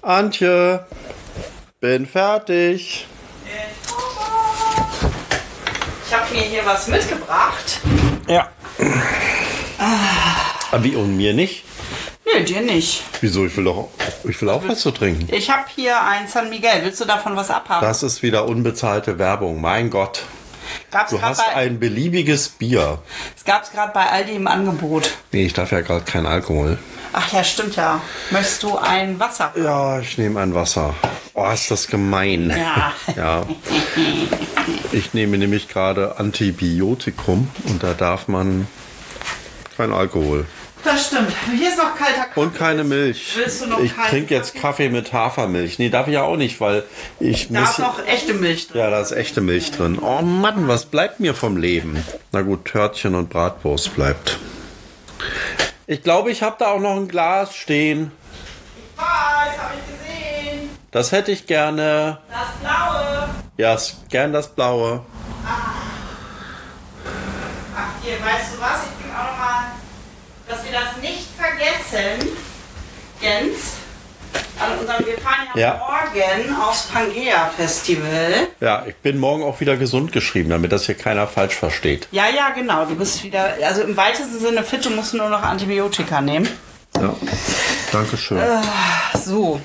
Antje, bin fertig. Ich habe mir hier was mitgebracht. Ja. Wie, und mir nicht? Nö, dir nicht. Wieso? Ich will auch was zu trinken. Ich habe hier ein San Miguel. Willst du davon was abhaben? Das ist wieder unbezahlte Werbung. Mein Gott. Du hast ein beliebiges Bier. Es gab es gerade bei Aldi im Angebot. Nee, ich darf ja gerade keinen Alkohol. Ach ja, stimmt ja. Möchtest du ein Wasser? Ja, ich nehme ein Wasser. Oh, ist das gemein. Ja. Ja. Ich nehme nämlich gerade Antibiotikum und da darf man kein Alkohol. Das stimmt. Hier ist noch kalter Kaffee. Und keine Milch. Willst du noch Ich kalten trinke jetzt Kaffee mit Hafermilch. Nee, darf ich ja auch nicht, weil ich Da muss... ist noch echte Milch drin. Ja, da ist echte Milch drin. Oh Mann, was bleibt mir vom Leben? Na gut, Törtchen und Bratwurst bleibt. Ich glaube, ich habe da auch noch ein Glas stehen. Was? Habe ich gesehen. Das hätte ich gerne. Das blaue. Ja, gern das Blaue. Ach, hier, weißt du was? Ich bringe auch noch mal, dass wir das nicht vergessen, Jens. Wir fahren ja morgen aufs Pangea-Festival. Ja, ich bin morgen auch wieder gesund geschrieben, damit das hier keiner falsch versteht. Ja, genau. Du bist wieder, also im weitesten Sinne fit, du musst nur noch Antibiotika nehmen. Ja, danke schön. So.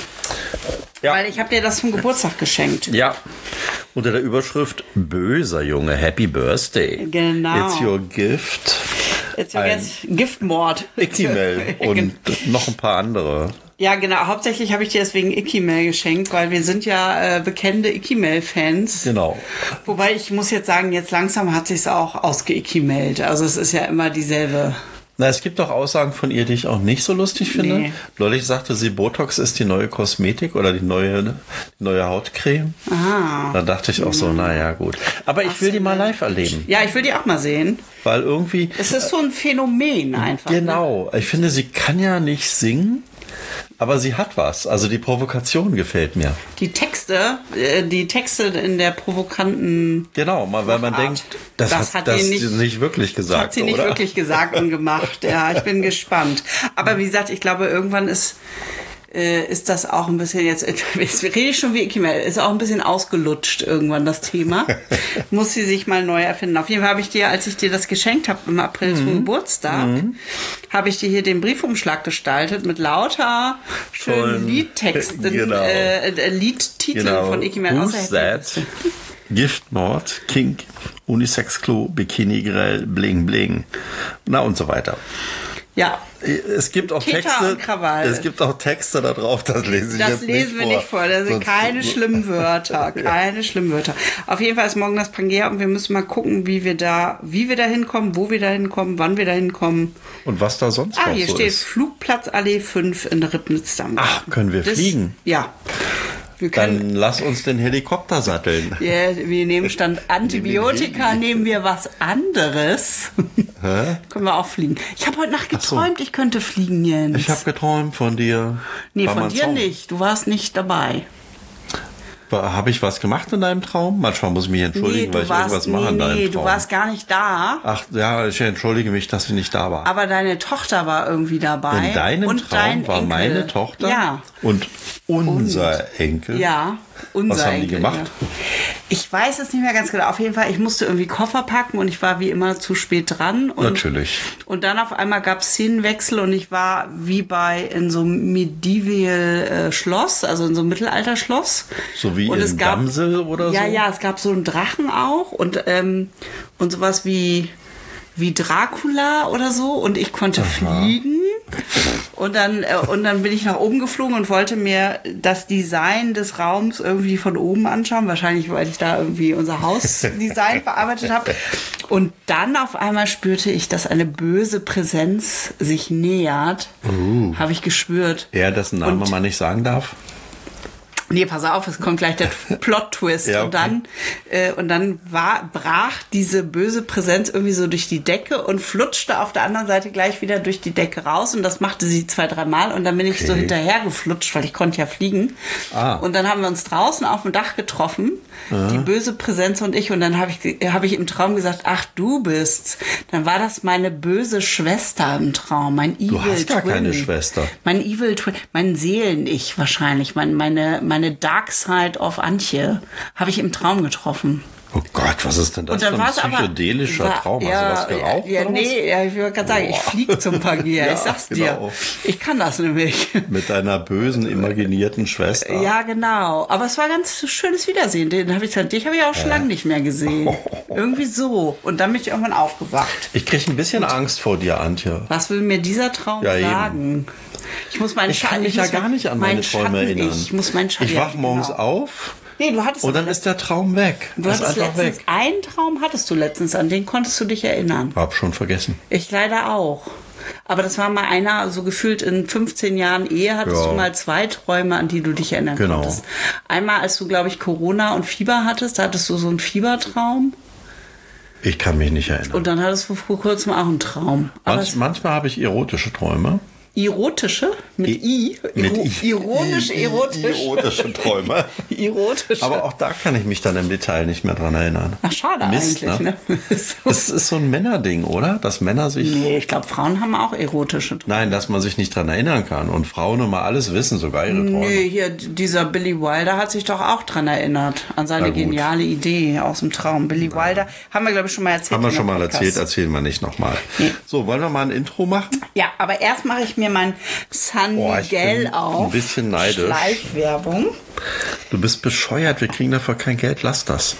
Ja. Weil ich habe dir das zum Geburtstag geschenkt. Ja, unter der Überschrift Böser Junge, Happy Birthday. Genau. It's your gift. Jetzt Giftmord. Ickimel und noch ein paar andere. Ja, genau. Hauptsächlich habe ich dir deswegen Ickimel geschenkt, weil wir sind ja bekannte Ickimel-Fans. Genau. Wobei ich muss jetzt sagen, jetzt langsam hat sich's auch ausgeikimelt. Also es ist ja immer dieselbe. Na, es gibt doch Aussagen von ihr, die ich auch nicht so lustig finde. Nee. Neulich sagte sie, Botox ist die neue Kosmetik oder die neue Hautcreme. Ah. Da dachte ich auch so, naja, gut. Aber ich will die mal live erleben. Ja, ich will die auch mal sehen. Weil irgendwie... Es ist so ein Phänomen einfach. Genau. Ich finde, sie kann ja nicht singen, aber sie hat was. Also die Provokation gefällt mir. Die Texte in der provokanten... Genau, weil man denkt, das hat sie nicht wirklich gesagt, das hat sie nicht oder? wirklich gesagt und gemacht. Ja, ich bin gespannt. Aber wie gesagt, ich glaube, irgendwann ist das auch ein bisschen jetzt rede ich schon wie Ickimel, ist auch ein bisschen ausgelutscht irgendwann das Thema. Muss sie sich mal neu erfinden. Auf jeden Fall habe ich dir, als ich dir das geschenkt habe im April zum Geburtstag, habe ich dir hier den Briefumschlag gestaltet mit lauter schönen Liedtexten, Genau. Liedtiteln von Ickimel. Who's that? Giftmord, Kink, Unisex-Klo, Bikini-Grill, Bling Bling. Na und so weiter. Ja. Es gibt auch Kitter Texte. und Krawall. Es gibt auch Texte da drauf, das lese ich Das jetzt lesen wir nicht vor. Das sind keine schlimmen Wörter. Keine schlimmen Wörter. Auf jeden Fall ist morgen das Pangea und wir müssen mal gucken, wie wir da hinkommen, wo wir da hinkommen, wann wir da hinkommen. Und was da sonst noch so ist. Hier steht Flugplatzallee 5 in Ribnitz-Damm. Ach, können wir fliegen? Ja. Wir können, Dann lass uns den Helikopter satteln. ja, wir nehmen statt Antibiotika, nehmen wir was anderes. Hä? Können wir auch fliegen. Ich habe heute Nacht geträumt, ich könnte fliegen, Jens. Ich habe geträumt von dir. Nee, War von mein dir Traum. nicht. Du warst nicht dabei. Habe ich was gemacht in deinem Traum? Manchmal muss ich mich entschuldigen, weil ich irgendwas mache in deinem Traum. Du warst gar nicht da. Ach ja, ich entschuldige mich, dass ich nicht da war. Aber deine Tochter war irgendwie dabei. In deinem und Traum dein war Enkel. meine Tochter Ja. und unser Enkel. Ja, unser Was haben die Enkel, gemacht? Ja. Ich weiß es nicht mehr ganz genau. Auf jeden Fall, ich musste irgendwie Koffer packen und ich war wie immer zu spät dran. Und, Natürlich. Und dann auf einmal gab es Szenenwechsel und ich war wie in so einem Medieval Schloss, also in so einem Mittelalterschloss. So wie und in Damsel oder ja, so? Ja, es gab so einen Drachen auch und sowas wie Dracula oder so und ich konnte fliegen und dann bin ich nach oben geflogen und wollte mir das Design des Raums irgendwie von oben anschauen, wahrscheinlich weil ich da irgendwie unser Hausdesign verarbeitet habe und dann auf einmal spürte ich, dass eine böse Präsenz sich nähert, habe ich gespürt. Ja, dessen Name man nicht sagen darf? Nee, pass auf, es kommt gleich der Plot-Twist. Ja, okay. Und dann brach diese böse Präsenz irgendwie so durch die Decke und flutschte auf der anderen Seite gleich wieder durch die Decke raus. Und das machte sie 2-3 Mal. Und dann bin ich so hinterher geflutscht, weil ich konnte ja fliegen. Und dann haben wir uns draußen auf dem Dach getroffen, die böse Präsenz und ich. Und dann hab ich im Traum gesagt, ach, du bist's. Dann war das meine böse Schwester im Traum, mein Evil Twin. Du hast gar keine Schwester. Mein Evil Twin, mein Seelen-Ich wahrscheinlich, meine Dark Side of Antje habe ich im Traum getroffen. Oh Gott, was ist denn das für ein psychedelischer Traum? Hast du was geraucht? Ja, nee, ich würde gerade sagen, ich fliege zum Pagier, Ja, ich sag's genau. dir. Ich kann das nämlich. Mit deiner bösen, imaginierten Schwester. Ja, genau. Aber es war ein ganz schönes Wiedersehen. Dich habe ich auch schon lange nicht mehr gesehen. Irgendwie so. Und dann bin ich irgendwann aufgewacht. Ich kriege ein bisschen Angst vor dir, Antje. Was will mir dieser Traum sagen? Ich muss meinen Ich kann mich ja gar nicht an meine Träume erinnern. Ich muss meinen Schatten. Ich wach morgens auf. Nee, du hattest und dann ist der Traum weg. Du hattest letztens einen Traum, an den konntest du dich erinnern. Hab schon vergessen. Ich leider auch. Aber das war mal einer, so gefühlt in 15 Jahren Ehe hattest du mal 2 Träume, an die du dich erinnern konntest. Einmal, als du, glaube ich, Corona und Fieber hattest, da hattest du so einen Fiebertraum. Ich kann mich nicht erinnern. Und dann hattest du vor kurzem auch einen Traum. Manchmal habe ich erotische Träume. Erotische? Mit I? Ironisch, erotisch. Erotische Träume. Erotische. Aber auch da kann ich mich dann im Detail nicht mehr dran erinnern. Ach, schade Mist, eigentlich. Ne? Das ist so ein Männerding, oder? Dass Männer sich... Nee, ich glaube, Frauen haben auch erotische Träume. Nein, dass man sich nicht dran erinnern kann. Und Frauen immer alles wissen, sogar ihre Träume. Nee, hier, dieser Billy Wilder hat sich doch auch dran erinnert. An seine geniale Idee aus dem Traum. Billy Wilder, haben wir, glaube ich, schon mal erzählt. Haben wir schon mal erzählt, erzählen wir nicht nochmal. Nee. So, wollen wir mal ein Intro machen? Ja, aber erst mache ich mir mein San Miguel auf. Ein bisschen neidisch. Schleichwerbung. Du bist bescheuert, wir kriegen dafür kein Geld, lass das.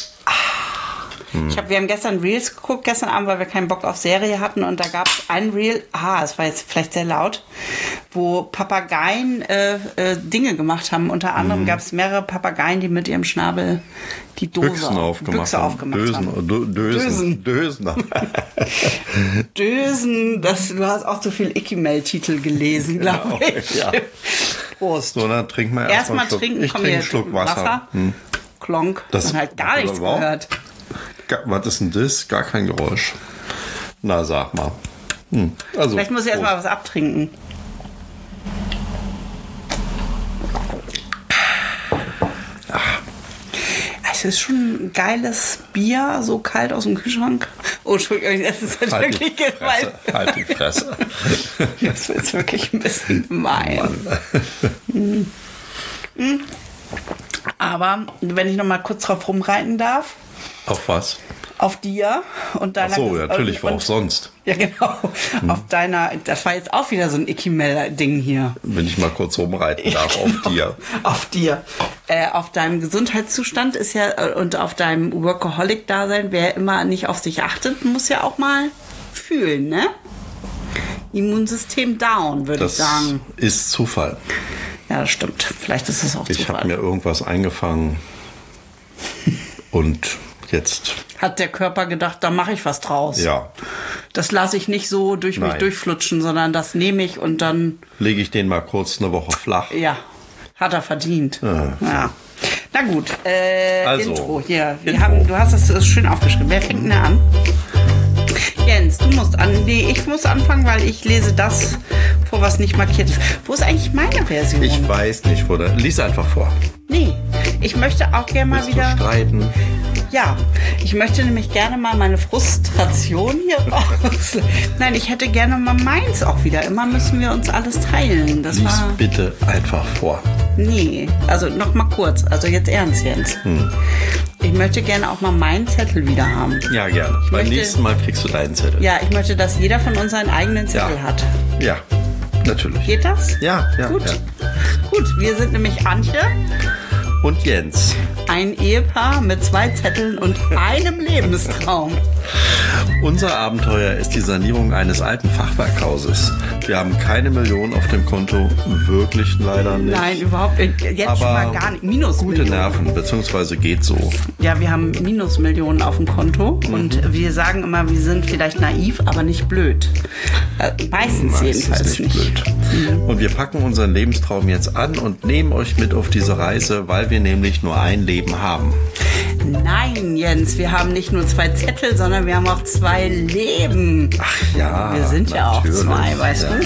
Wir haben gestern Reels geguckt, gestern Abend, weil wir keinen Bock auf Serie hatten. Und da gab es ein Reel, es war jetzt vielleicht sehr laut, wo Papageien Dinge gemacht haben. Unter anderem gab es mehrere Papageien, die mit ihrem Schnabel die Büchsen aufgemacht haben. Dösen. Dösen, du hast auch zu viel Icky-Mail-Titel gelesen, glaube ich. Ja. Prost. So, dann trink mal erstmal trinken. Ich trinke einen Schluck Wasser. Klonk. Das man hat gar nichts gehört. Was ist denn das? Gar kein Geräusch. Na, sag mal. Also, vielleicht muss ich erstmal was abtrinken. Es ist schon ein geiles Bier, so kalt aus dem Kühlschrank. Oh, Entschuldigung, das ist halt wirklich gemein. Halt die Fresse. Das ist wirklich ein bisschen gemein. Aber wenn ich noch mal kurz drauf rumreiten darf. Auf was? Auf dir und deiner... Ach so, natürlich, worauf sonst? Ja, genau. Auf deiner... Das war jetzt auch wieder so ein Icky-Melder-Ding hier. Wenn ich mal kurz rumreiten darf, genau. Auf dir. Auf dir. Auf deinem Gesundheitszustand ist ja... Und auf deinem Workaholic-Dasein, wer immer nicht auf sich achtet, muss ja auch mal fühlen, ne? Immunsystem down, würde ich sagen. Das ist Zufall. Ja, das stimmt. Vielleicht ist es auch Zufall. Ich habe mir irgendwas eingefangen und jetzt... Hat der Körper gedacht, da mache ich was draus. Ja. Das lasse ich nicht so durch mich durchflutschen, sondern das nehme ich und dann... Lege ich den mal kurz eine Woche flach. Ja, hat er verdient. Ja. Na gut, also, Intro. Hier, du hast es schön aufgeschrieben. Wer fängt denn an? Jens, du musst Nee, ich muss anfangen, weil ich lese das vor, was nicht markiert ist. Wo ist eigentlich meine Version? Ich weiß nicht, wo der... Lies einfach vor. Nee, ich möchte auch gerne mal wieder... Du streiten? Ja, ich möchte nämlich gerne mal meine Frustration hier raus. Nein, ich hätte gerne mal meins auch wieder. Immer müssen wir uns alles teilen. Das Lies bitte einfach vor. Nee, also noch mal kurz. Also jetzt ernst, Jens. Ich möchte gerne auch mal meinen Zettel wieder haben. Ja, gerne. Beim nächsten Mal kriegst du deinen Zettel. Ja, ich möchte, dass jeder von uns seinen eigenen Zettel hat. Ja, natürlich. Geht das? Ja. Gut. Ja. Gut, wir sind nämlich Antje. Und Jens. Ein Ehepaar mit 2 Zetteln und einem Lebenstraum. Unser Abenteuer ist die Sanierung eines alten Fachwerkhauses. Wir haben keine Millionen auf dem Konto, wirklich leider nicht. Nein, überhaupt jetzt aber schon mal gar nicht. Minus gute Millionen. Nerven, beziehungsweise geht so. Ja, wir haben Minusmillionen auf dem Konto und wir sagen immer, wir sind vielleicht naiv, aber nicht blöd. Meistens jedenfalls nicht. Blöd. Und wir packen unseren Lebenstraum jetzt an und nehmen euch mit auf diese Reise, weil wir nämlich nur ein Leben haben. Nein, Jens, wir haben nicht nur 2 Zettel, sondern wir haben auch 2 Leben. Ach ja, Wir sind ja auch natürlich. 2, weißt du?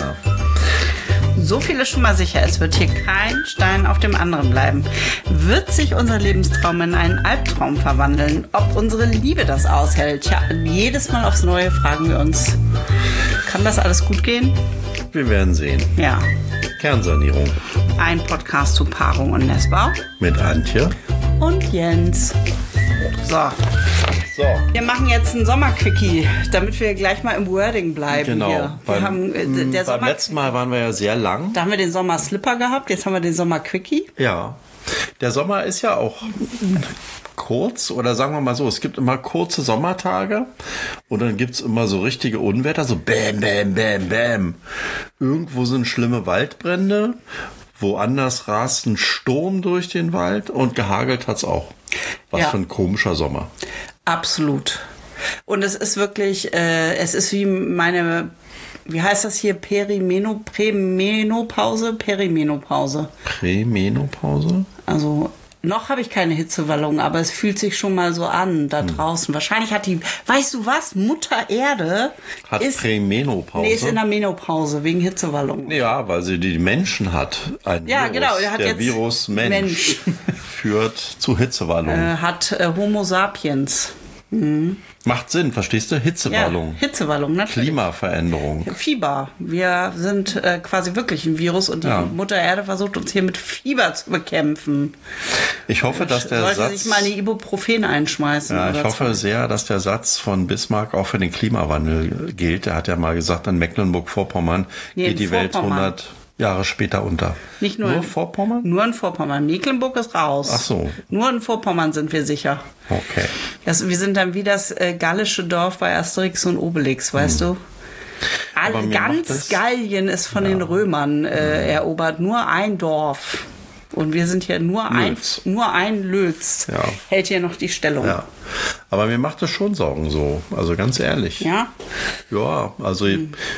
So viel ist schon mal sicher, es wird hier kein Stein auf dem anderen bleiben. Wird sich unser Lebenstraum in einen Albtraum verwandeln? Ob unsere Liebe das aushält? Tja, jedes Mal aufs Neue fragen wir uns, kann das alles gut gehen? Wir werden sehen. Ja. Kernsanierung Ein Podcast zu Paarung und Nestbau. mit Antje. Und Jens. So, So, wir machen jetzt einen Sommerquickie, damit wir gleich mal im Wording bleiben. genau. Hier. Wir haben, der Beim Sommer, letzten Mal waren wir ja sehr lang. da haben wir den Sommer-Slipper gehabt, jetzt haben wir den Sommer-Quickie. Ja. Der Sommer ist ja auch kurz, oder sagen wir mal so, es gibt immer kurze Sommertage und dann gibt es immer so richtige Unwetter, so bäm, bäm, bäm, bäm. Irgendwo sind schlimme Waldbrände, woanders rast ein Sturm durch den Wald und gehagelt hat's auch. Was Ja. für ein komischer Sommer. Absolut. Und es ist wirklich, es ist wie meine, wie heißt das hier, Perimenopause? Prämenopause? Also noch habe ich keine Hitzewallung, aber es fühlt sich schon mal so an da draußen. Wahrscheinlich hat die, weißt du was, Mutter Erde Hat Prämenopause? Nee, ist in der Menopause wegen Hitzewallung. Ja, weil sie die Menschen hat. Ein Ja, Virus. genau, der hat jetzt Virus Mensch führt zu Hitzewallung. Hat Homo sapiens. Macht Sinn, verstehst du? Hitzewallung. Ja, Hitzewallung, natürlich. Klimaveränderung. Fieber. Wir sind quasi wirklich ein Virus und die Mutter Erde versucht uns hier mit Fieber zu bekämpfen. Ich hoffe, dass der Sollte Satz... sich mal eine Ibuprofen einschmeißen. Ja, oder ich hoffe sehr, dass der Satz von Bismarck auch für den Klimawandel gilt. Er hat ja mal gesagt, in Mecklenburg-Vorpommern Nee, geht die in Welt Vorpommern. 100 Jahre später unter. Nicht nur Nur in Vorpommern? Nur in Vorpommern. Mecklenburg ist raus. Ach so. Nur in Vorpommern sind wir sicher. Okay. Wir sind dann wie das gallische Dorf bei Asterix und Obelix, weißt du? Aber mir macht Ganz das- Gallien ist von den Römern erobert. Nur ein Dorf. Und wir sind hier nur Lötz. ein Lötz. Ja. Hält hier noch die Stellung. Ja. Aber mir macht das schon Sorgen so. Also ganz ehrlich. Ja? Ja, also...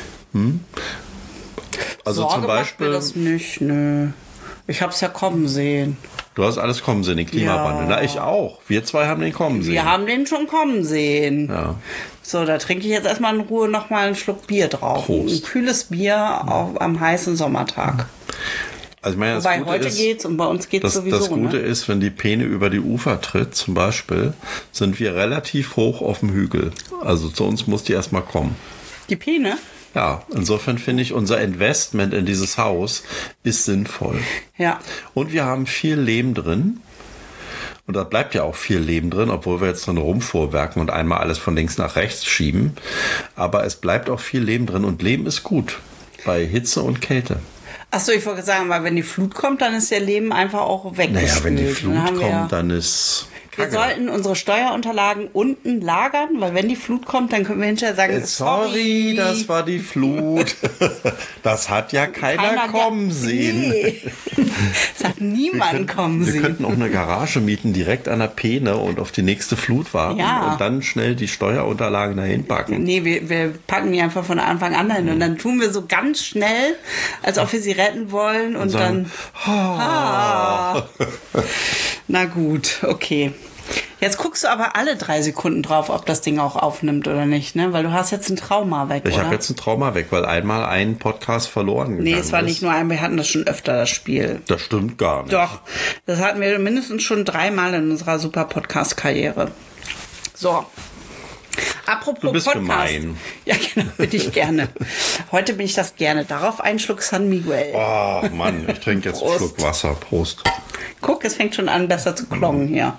Also Sorge zum macht mir Beispiel... das nicht, nö. Ich hab's ja kommen sehen. Du hast alles kommen sehen, den Klimawandel. Ja. Na, ich auch. Wir zwei haben den kommen sehen. Wir haben den schon kommen sehen. Ja. So, da trinke ich jetzt erstmal in Ruhe nochmal einen Schluck Bier drauf. Prost. Ein kühles Bier am heißen Sommertag. Also ich meine, das Wobei Gute heute ist, geht's und bei uns geht's sowieso. Das Gute Ne? ist, wenn die Peene über die Ufer tritt, zum Beispiel, sind wir relativ hoch auf dem Hügel. Also zu uns muss die erstmal kommen. Die Peene? Ja, insofern finde ich, unser Investment in dieses Haus ist sinnvoll. Ja. Und wir haben viel Leben drin. Und da bleibt ja auch viel Leben drin, obwohl wir jetzt drin rumfuhrwerken und einmal alles von links nach rechts schieben. Aber es bleibt auch viel Leben drin und Leben ist gut bei Hitze und Kälte. Achso, ich wollte sagen, weil wenn die Flut kommt, dann ist der Leben einfach auch weggespült. Naja, wenn die Dann Flut haben kommt, dann ist wir Kacke. sollten unsere Steuerunterlagen unten lagern, weil wenn die Flut kommt, dann können wir hinterher sagen, Sorry, das war die Flut. Das hat ja keiner kommen sehen. Nee. Das hat niemand kommen Wir sehen. könnten auch eine Garage mieten, direkt an der Peene und auf die nächste Flut warten Ja. und dann schnell die Steuerunterlagen dahin packen. Nee, wir packen die einfach von Anfang an hin und dann tun wir so ganz schnell, als ob wir sie retten wollen und sagen, dann... Ah. Na gut, okay. Jetzt guckst du aber alle 3 Sekunden drauf, ob das Ding auch aufnimmt oder nicht, ne? Weil du hast jetzt ein Trauma weg, Ich oder? habe jetzt ein Trauma weg, weil einmal ein Podcast verloren gegangen Nee, es war ist. nicht nur ein, wir hatten das schon öfter, das Spiel. Das stimmt gar nicht. Doch, das hatten wir mindestens schon 3-mal in unserer super Podcast-Karriere. So. Apropos Du bist Podcast. gemein. Ja, genau, bin ich gerne. Heute bin ich das gerne. Darauf einen Schluck San Miguel. Oh Mann, ich trinke jetzt einen Prost. Schluck Wasser. Prost. Guck, es fängt schon an, besser zu klongen hier.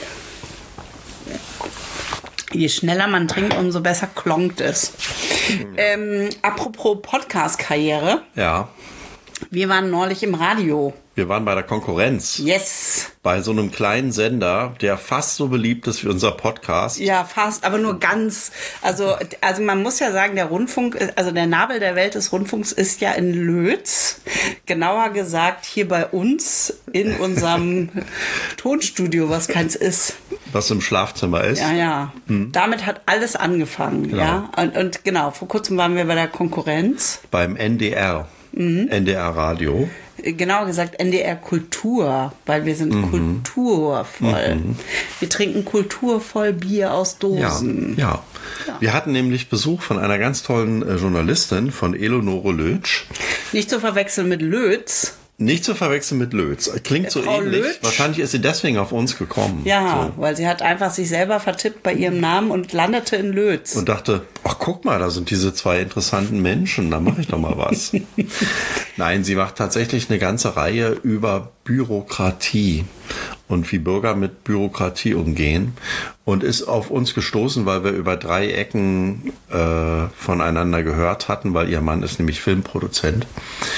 Je schneller man trinkt, umso besser klongt es. Apropos Podcast-Karriere. Ja, Wir waren neulich im Radio. wir waren bei der Konkurrenz. Yes. bei so einem kleinen Sender, der fast so beliebt ist wie unser Podcast. Ja, fast, aber nur ganz. Also man muss ja sagen, der Rundfunk, also der Nabel der Welt des Rundfunks ist ja in Lötz. Genauer gesagt hier bei uns in unserem Tonstudio, was keins ist. Was im Schlafzimmer ist. Ja. Damit hat alles angefangen. Genau. Ja. Und genau, vor kurzem waren wir bei der Konkurrenz. Beim NDR. NDR Radio. Genauer gesagt NDR Kultur, weil wir sind kulturvoll. Wir trinken kulturvoll Bier aus Dosen. Ja. Wir hatten nämlich Besuch von einer ganz tollen Journalistin, von Eleonore Lötsch. Nicht zu verwechseln mit Lötz. Nicht zu verwechseln mit Lötz. Klingt so Frau ähnlich. Lötsch? Wahrscheinlich ist sie deswegen auf uns gekommen. Ja, so. Weil sie hat einfach sich selber vertippt bei ihrem Namen und landete in Lötz. Und dachte, ach guck mal, da sind diese zwei interessanten Menschen, da mache ich doch mal was. Nein, sie macht tatsächlich eine ganze Reihe über Bürokratie und wie Bürger mit Bürokratie umgehen und ist auf uns gestoßen, weil wir über 3 Ecken voneinander gehört hatten, weil ihr Mann ist nämlich Filmproduzent.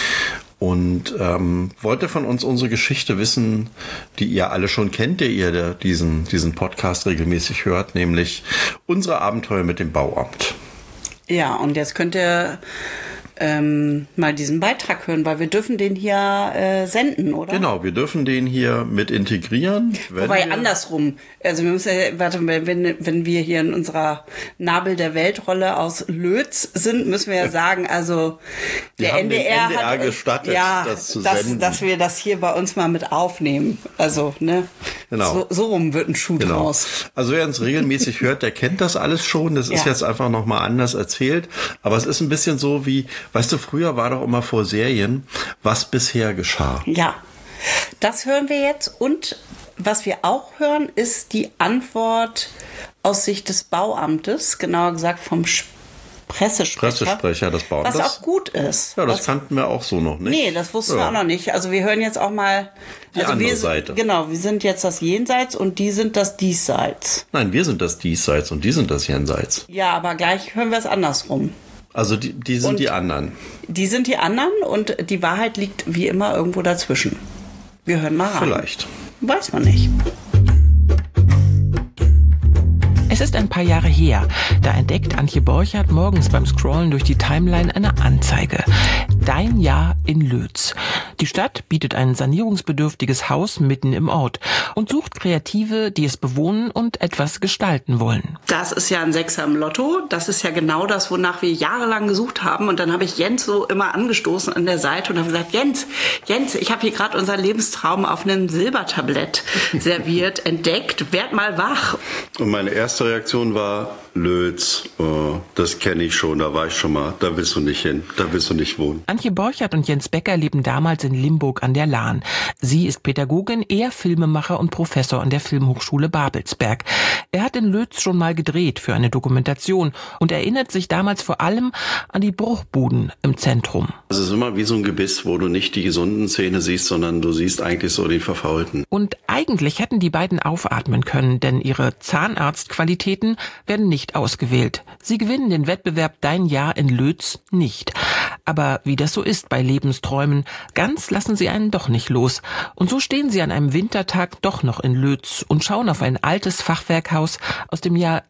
Und wollte von uns unsere Geschichte wissen, die ihr alle schon kennt, der ihr diesen Podcast regelmäßig hört, nämlich unsere Abenteuer mit dem Bauamt. Ja, und jetzt könnt ihr mal diesen Beitrag hören, weil wir dürfen den hier senden, oder? Genau, wir dürfen den hier mit integrieren. Wobei andersrum. Also wir müssen ja, warte, wenn wir hier in unserer Nabel der Weltrolle aus Lötz sind, müssen wir ja sagen, also der NDR hat gestattet, das zu senden. Dass wir das hier bei uns mal mit aufnehmen. Also, ne? Genau. So rum wird ein Schuh draus. Also wer uns regelmäßig hört, der kennt das alles schon. Das ist jetzt einfach nochmal anders erzählt. Aber es ist ein bisschen so wie, weißt du, früher war doch immer vor Serien, was bisher geschah. Ja, das hören wir jetzt. Und was wir auch hören, ist die Antwort aus Sicht des Bauamtes, genauer gesagt vom Pressesprecher des Bauamtes. Was auch gut ist. Ja, das kannten wir auch so noch nicht. Nee, das wussten wir auch noch nicht. Also wir hören jetzt auch mal die andere Seite. Genau, wir sind jetzt das Jenseits und die sind das Diesseits. Nein, wir sind das Diesseits und die sind das Jenseits. Ja, aber gleich hören wir es andersrum. Also die sind die anderen. Die sind die anderen und die Wahrheit liegt wie immer irgendwo dazwischen. Wir hören mal rein. Vielleicht. Weiß man nicht. Es ist ein paar Jahre her. Da entdeckt Antje Borchert morgens beim Scrollen durch die Timeline eine Anzeige. Dein Jahr in Lötz. Die Stadt bietet ein sanierungsbedürftiges Haus mitten im Ort und sucht Kreative, die es bewohnen und etwas gestalten wollen. Das ist ja ein Sechser im Lotto. Das ist ja genau das, wonach wir jahrelang gesucht haben. Und dann habe ich Jens so immer angestoßen an der Seite und habe gesagt, Jens, ich habe hier gerade unseren Lebenstraum auf einem Silbertablett serviert, entdeckt. Werd mal wach. Und meine erste Reaktion war, Lötz, oh, das kenne ich schon, da war ich schon mal, da willst du nicht hin, da willst du nicht wohnen. Antje Borchert und Jens Becker leben damals in Limburg an der Lahn. Sie ist Pädagogin, er Filmemacher und Professor an der Filmhochschule Babelsberg. Er hat in Lötz schon mal gedreht für eine Dokumentation und erinnert sich damals vor allem an die Bruchbuden im Zentrum. Es ist immer wie so ein Gebiss, wo du nicht die gesunden Zähne siehst, sondern du siehst eigentlich so die verfaulten. Und eigentlich hätten die beiden aufatmen können, denn ihre Zahnarztqualitäten werden nicht ausgewählt. Sie gewinnen den Wettbewerb Dein Jahr in Lötz nicht. Aber wie das so ist bei Lebensträumen, ganz lassen sie einen doch nicht los. Und so stehen sie an einem Wintertag doch noch in Lötz und schauen auf ein altes Fachwerkhaus aus dem Jahr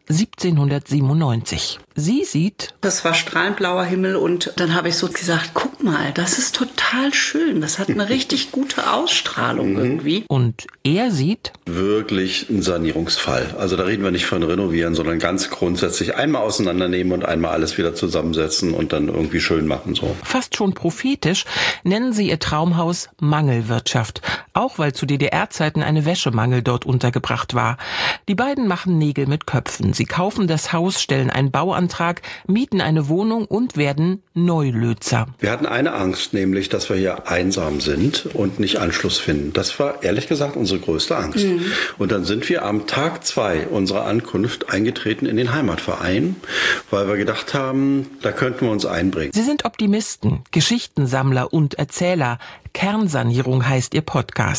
1797. Sie sieht... Das war strahlend blauer Himmel und dann habe ich so gesagt, guck mal, das ist total schön. Das hat eine richtig gute Ausstrahlung irgendwie. Und er sieht... Wirklich ein Sanierungsfall. Also da reden wir nicht von renovieren, sondern ganz grundsätzlich einmal auseinandernehmen und einmal alles wieder zusammensetzen und dann irgendwie schön machen. So. Fast schon prophetisch nennen sie ihr Traumhaus Mangelwirtschaft. Auch weil zu DDR-Zeiten eine Wäschemangel dort untergebracht war. Die beiden machen Nägel mit Köpfen. Sie kaufen das Haus, stellen einen Bauantrag, mieten eine Wohnung und werden Neulötzer. Wir hatten eine Angst, nämlich, dass wir hier einsam sind und nicht Anschluss finden. Das war ehrlich gesagt unsere größte Angst. Und dann sind wir am Tag 2 unserer Ankunft eingetreten in den Heimatverein, weil wir gedacht haben, da könnten wir uns einbringen. Sie sind Optimisten, Geschichtensammler und Erzähler. Kernsanierung heißt ihr Podcast.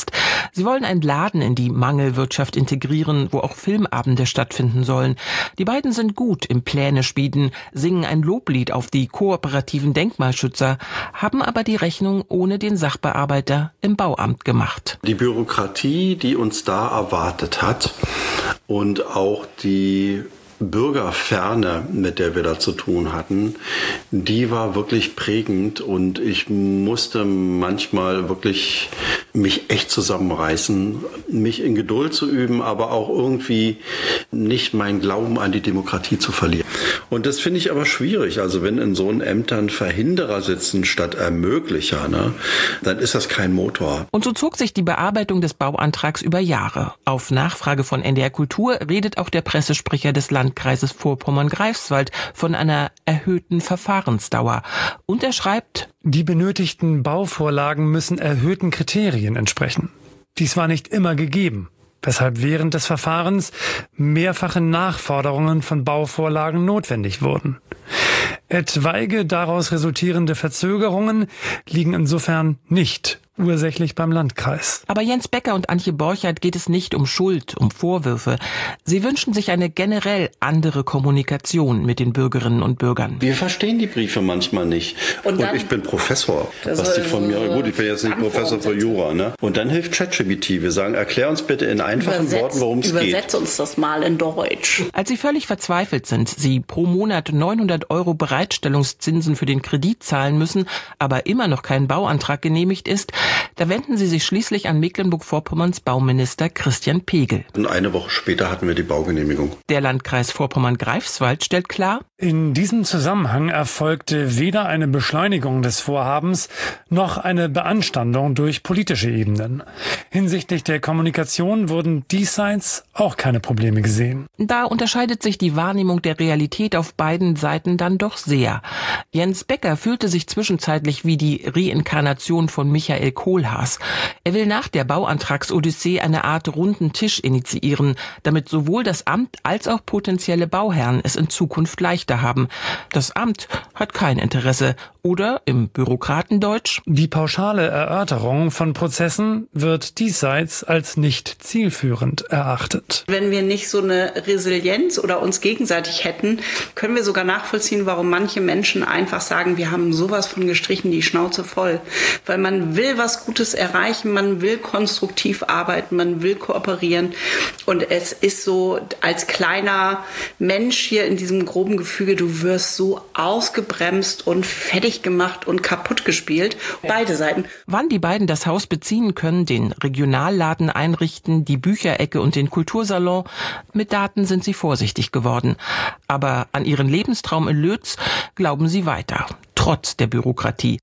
Sie wollen einen Laden in die Mangelwirtschaft integrieren, wo auch Filmabende stattfinden sollen. Die beiden sind gut im Pläne schmieden, singen ein Loblied auf die kooperativen Denkmalschützer, haben aber die Rechnung ohne den Sachbearbeiter im Bauamt gemacht. Die Bürokratie, die uns da erwartet hat und auch die Bürgerferne, mit der wir da zu tun hatten, die war wirklich prägend und ich musste manchmal wirklich mich echt zusammenreißen, mich in Geduld zu üben, aber auch irgendwie nicht meinen Glauben an die Demokratie zu verlieren. Und das finde ich aber schwierig. Also wenn in so einen Ämtern Verhinderer sitzen statt Ermöglicher, ne, dann ist das kein Motor. Und so zog sich die Bearbeitung des Bauantrags über Jahre. Auf Nachfrage von NDR Kultur redet auch der Pressesprecher des Landkreises Vorpommern-Greifswald von einer erhöhten Verfahrensdauer. Und er schreibt: Die benötigten Bauvorlagen müssen erhöhten Kriterien entsprechen. Dies war nicht immer gegeben, weshalb während des Verfahrens mehrfache Nachforderungen von Bauvorlagen notwendig wurden. Etwaige daraus resultierende Verzögerungen liegen insofern nicht ursächlich beim Landkreis. Aber Jens Becker und Antje Borchert geht es nicht um Schuld, um Vorwürfe. Sie wünschen sich eine generell andere Kommunikation mit den Bürgerinnen und Bürgern. Wir verstehen die Briefe manchmal nicht. Und ich bin Professor, was die von mir, gut, ich bin jetzt nicht Professor für Jura, ne? Und dann hilft ChatGPT. Wir sagen, erklär uns bitte in einfachen Worten, worum es geht. Übersetz uns das mal in Deutsch. Als sie völlig verzweifelt sind, sie pro Monat 900 € Bereitstellungszinsen für den Kredit zahlen müssen, aber immer noch kein Bauantrag genehmigt ist, da wenden sie sich schließlich an Mecklenburg-Vorpommerns Bauminister Christian Pegel. Und eine Woche später hatten wir die Baugenehmigung. Der Landkreis Vorpommern-Greifswald stellt klar: In diesem Zusammenhang erfolgte weder eine Beschleunigung des Vorhabens noch eine Beanstandung durch politische Ebenen. Hinsichtlich der Kommunikation wurden diesseits auch keine Probleme gesehen. Da unterscheidet sich die Wahrnehmung der Realität auf beiden Seiten dann doch sehr. Jens Becker fühlte sich zwischenzeitlich wie die Reinkarnation von Michael Kohlhaas. Er will nach der Bauantragsodyssee eine Art runden Tisch initiieren, damit sowohl das Amt als auch potenzielle Bauherren es in Zukunft leichter haben. Das Amt hat kein Interesse. Oder im Bürokratendeutsch: Die pauschale Erörterung von Prozessen wird diesseits als nicht zielführend erachtet. Wenn wir nicht so eine Resilienz oder uns gegenseitig hätten, können wir sogar nachvollziehen, warum manche Menschen einfach sagen, wir haben sowas von gestrichen, die Schnauze voll. Weil man will was Gutes erreichen, man will konstruktiv arbeiten, man will kooperieren. Und es ist so, als kleiner Mensch hier in diesem groben Gefüge, du wirst so ausgebremst und fertig gemacht und kaputt gespielt. Beide Seiten. Wann die beiden das Haus beziehen können, den Regionalladen einrichten, die Bücherecke und den Kultursalon, mit Daten sind sie vorsichtig geworden. Aber an ihren Lebenstraum in Lötz glauben sie weiter, trotz der Bürokratie.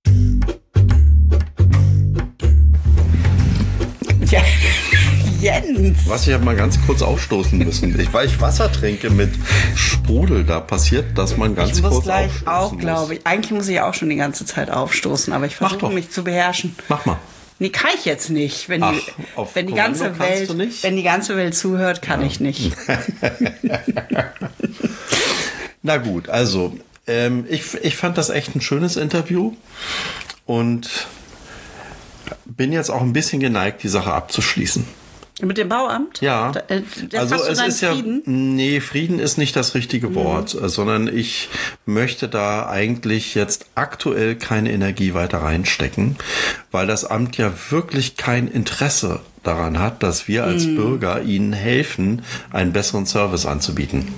Ja. Jens. Was ich mal ganz kurz aufstoßen müssen. Weil ich Wasser trinke mit Sprudel, da passiert, dass man ganz kurz aufstoßen muss. Ich muss gleich auch, glaube ich. Eigentlich muss ich auch schon die ganze Zeit aufstoßen, aber ich versuche mich zu beherrschen. Mach mal. Nee, kann ich jetzt nicht. Wenn die ganze Welt zuhört, kann ich nicht. Na gut, also ich fand das echt ein schönes Interview und bin jetzt auch ein bisschen geneigt, die Sache abzuschließen. Mit dem Bauamt? Ja. Also es ist Frieden? Ja, nee, Frieden ist nicht das richtige Wort, sondern ich möchte da eigentlich jetzt aktuell keine Energie weiter reinstecken, weil das Amt ja wirklich kein Interesse daran hat, dass wir als Bürger ihnen helfen, einen besseren Service anzubieten.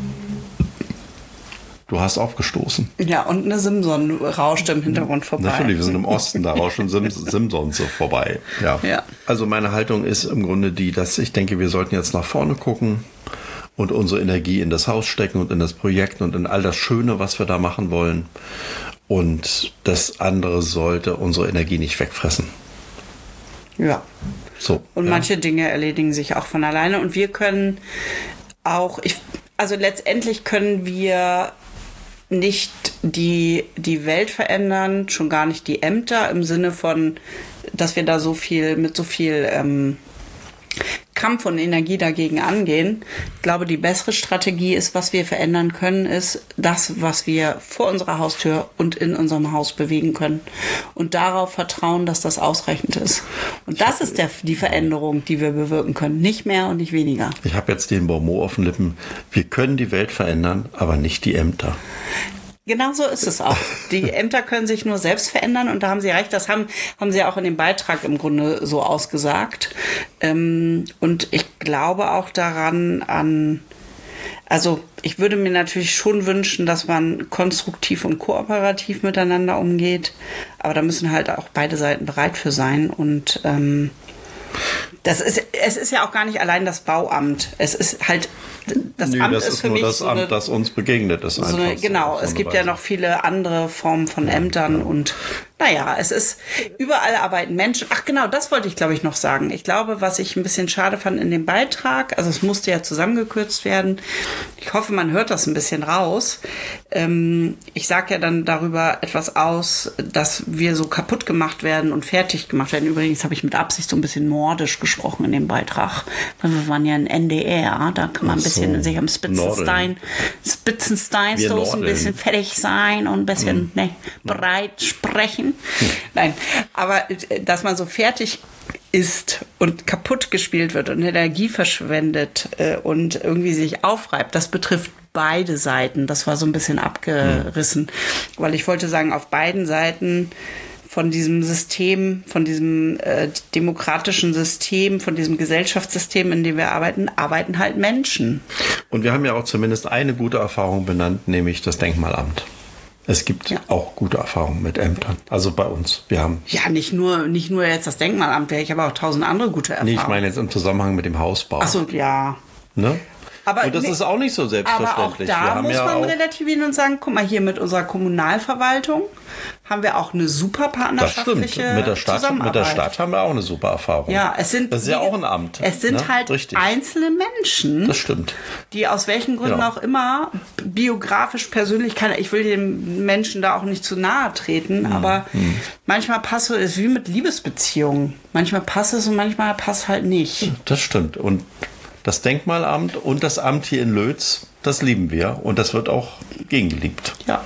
Du hast aufgestoßen. Ja, und eine Simson rauscht im Hintergrund vorbei. Natürlich, wir sind im Osten, da rauschen Simsons so vorbei. Ja. Also meine Haltung ist im Grunde die, dass ich denke, wir sollten jetzt nach vorne gucken und unsere Energie in das Haus stecken und in das Projekt und in all das Schöne, was wir da machen wollen. Und das andere sollte unsere Energie nicht wegfressen. Ja. So. Und manche Dinge erledigen sich auch von alleine. Und wir können auch, also letztendlich können wir nicht die Welt verändern, schon gar nicht die Ämter, im Sinne von, dass wir da mit so viel Kampf und Energie dagegen angehen. Ich glaube, die bessere Strategie ist, was wir verändern können, ist das, was wir vor unserer Haustür und in unserem Haus bewegen können. Und darauf vertrauen, dass das ausreichend ist. Und das ist die Veränderung, die wir bewirken können. Nicht mehr und nicht weniger. Ich habe jetzt den Bonmot auf den Lippen. Wir können die Welt verändern, aber nicht die Ämter. Genau so ist es auch. Die Ämter können sich nur selbst verändern und da haben Sie recht, das haben Sie auch in dem Beitrag im Grunde so ausgesagt. Und ich glaube auch daran also ich würde mir natürlich schon wünschen, dass man konstruktiv und kooperativ miteinander umgeht, aber da müssen halt auch beide Seiten bereit für sein und es ist ja auch gar nicht allein das Bauamt. Es ist halt das Amt das ist für nur mich das so Amt, das uns begegnet ist. Genau, es gibt ja noch viele andere Formen von Ämtern und naja, es ist, überall arbeiten Menschen. Ach genau, das wollte ich, glaube ich, noch sagen. Ich glaube, was ich ein bisschen schade fand in dem Beitrag, also es musste ja zusammengekürzt werden. Ich hoffe, man hört das ein bisschen raus. Ich sage ja dann darüber etwas aus, dass wir so kaputt gemacht werden und fertig gemacht werden. Übrigens habe ich mit Absicht so ein bisschen nordisch gesprochen in dem Beitrag. Weil wir waren ja in NDR, da kann man ein bisschen sich am Spitzenstein so ein bisschen fertig sein und ein bisschen breit sprechen. Nein, aber dass man so fertig ist und kaputt gespielt wird und Energie verschwendet und irgendwie sich aufreibt, das betrifft beide Seiten. Das war so ein bisschen abgerissen, weil ich wollte sagen, auf beiden Seiten von diesem System, von diesem demokratischen System, von diesem Gesellschaftssystem, in dem wir arbeiten halt Menschen. Und wir haben ja auch zumindest eine gute Erfahrung benannt, nämlich das Denkmalamt. Es gibt auch gute Erfahrungen mit Ämtern. Also bei uns. Wir haben. Ja, nicht nur jetzt das Denkmalamt, ich habe auch 1000 andere gute Erfahrungen. Nee, ich meine jetzt im Zusammenhang mit dem Hausbau. Ach so, ja. Ne? Aber und das ist auch nicht so selbstverständlich. Aber auch da muss ja man relativieren und sagen, guck mal, hier mit unserer Kommunalverwaltung haben wir auch eine super partnerschaftliche Zusammenarbeit. Mit der Stadt haben wir auch eine super Erfahrung. Ja, das ist ja auch ein Amt. Es sind halt Richtig. einzelne Menschen, das stimmt, die aus welchen Gründen auch immer biografisch, persönlich, ich will den Menschen da auch nicht zu nahe treten, aber manchmal passt es wie mit Liebesbeziehungen. Manchmal passt es und manchmal passt halt nicht. Das stimmt. Und das Denkmalamt und das Amt hier in Lötz, das lieben wir und das wird auch gegengeliebt. Ja.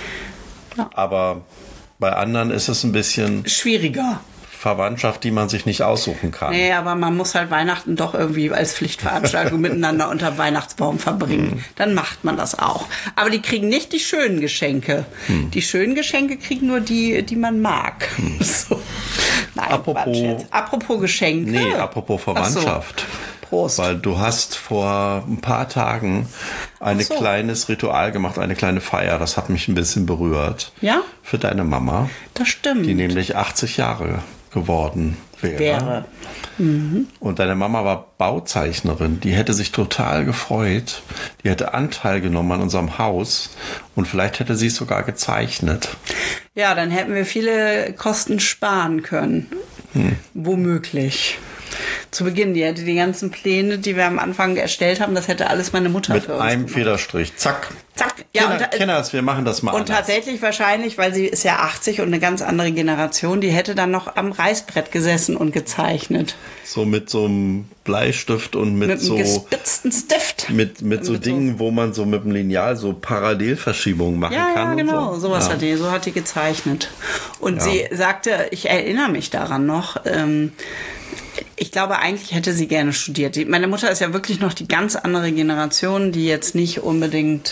Aber bei anderen ist es ein bisschen schwieriger. Verwandtschaft, die man sich nicht aussuchen kann. Nee, aber man muss halt Weihnachten doch irgendwie als Pflichtveranstaltung miteinander unter Weihnachtsbaum verbringen. Dann macht man das auch. Aber die kriegen nicht die schönen Geschenke. Die schönen Geschenke kriegen nur die man mag. So. Nein, apropos Geschenke. Nee, apropos Verwandtschaft. Prost. Weil du hast vor ein paar Tagen ein kleines Ritual gemacht, eine kleine Feier. Das hat mich ein bisschen berührt. Ja? Für deine Mama. Das stimmt. Die nämlich 80 Jahre geworden wäre. Und deine Mama war Bauzeichnerin. Die hätte sich total gefreut. Die hätte Anteil genommen an unserem Haus. Und vielleicht hätte sie es sogar gezeichnet. Ja, dann hätten wir viele Kosten sparen können. Womöglich. Zu Beginn, die hätte die ganzen Pläne, die wir am Anfang erstellt haben, das hätte alles meine Mutter mit für uns einem gemacht. Federstrich. Zack. Zack. Ja, Kinders, wir machen das mal Und anders. tatsächlich wahrscheinlich, weil sie ist ja 80 und eine ganz andere Generation, die hätte dann noch am Reißbrett gesessen und gezeichnet. So mit so einem Bleistift und mit so einem gespitzten Stift. Mit so Dingen, wo man so mit dem Lineal so Parallelverschiebungen machen kann. Ja, genau. Und so. Sowas hat die gezeichnet. Und sie sagte, ich erinnere mich daran noch, ich glaube, eigentlich hätte sie gerne studiert. Meine Mutter ist ja wirklich noch die ganz andere Generation, die jetzt nicht unbedingt,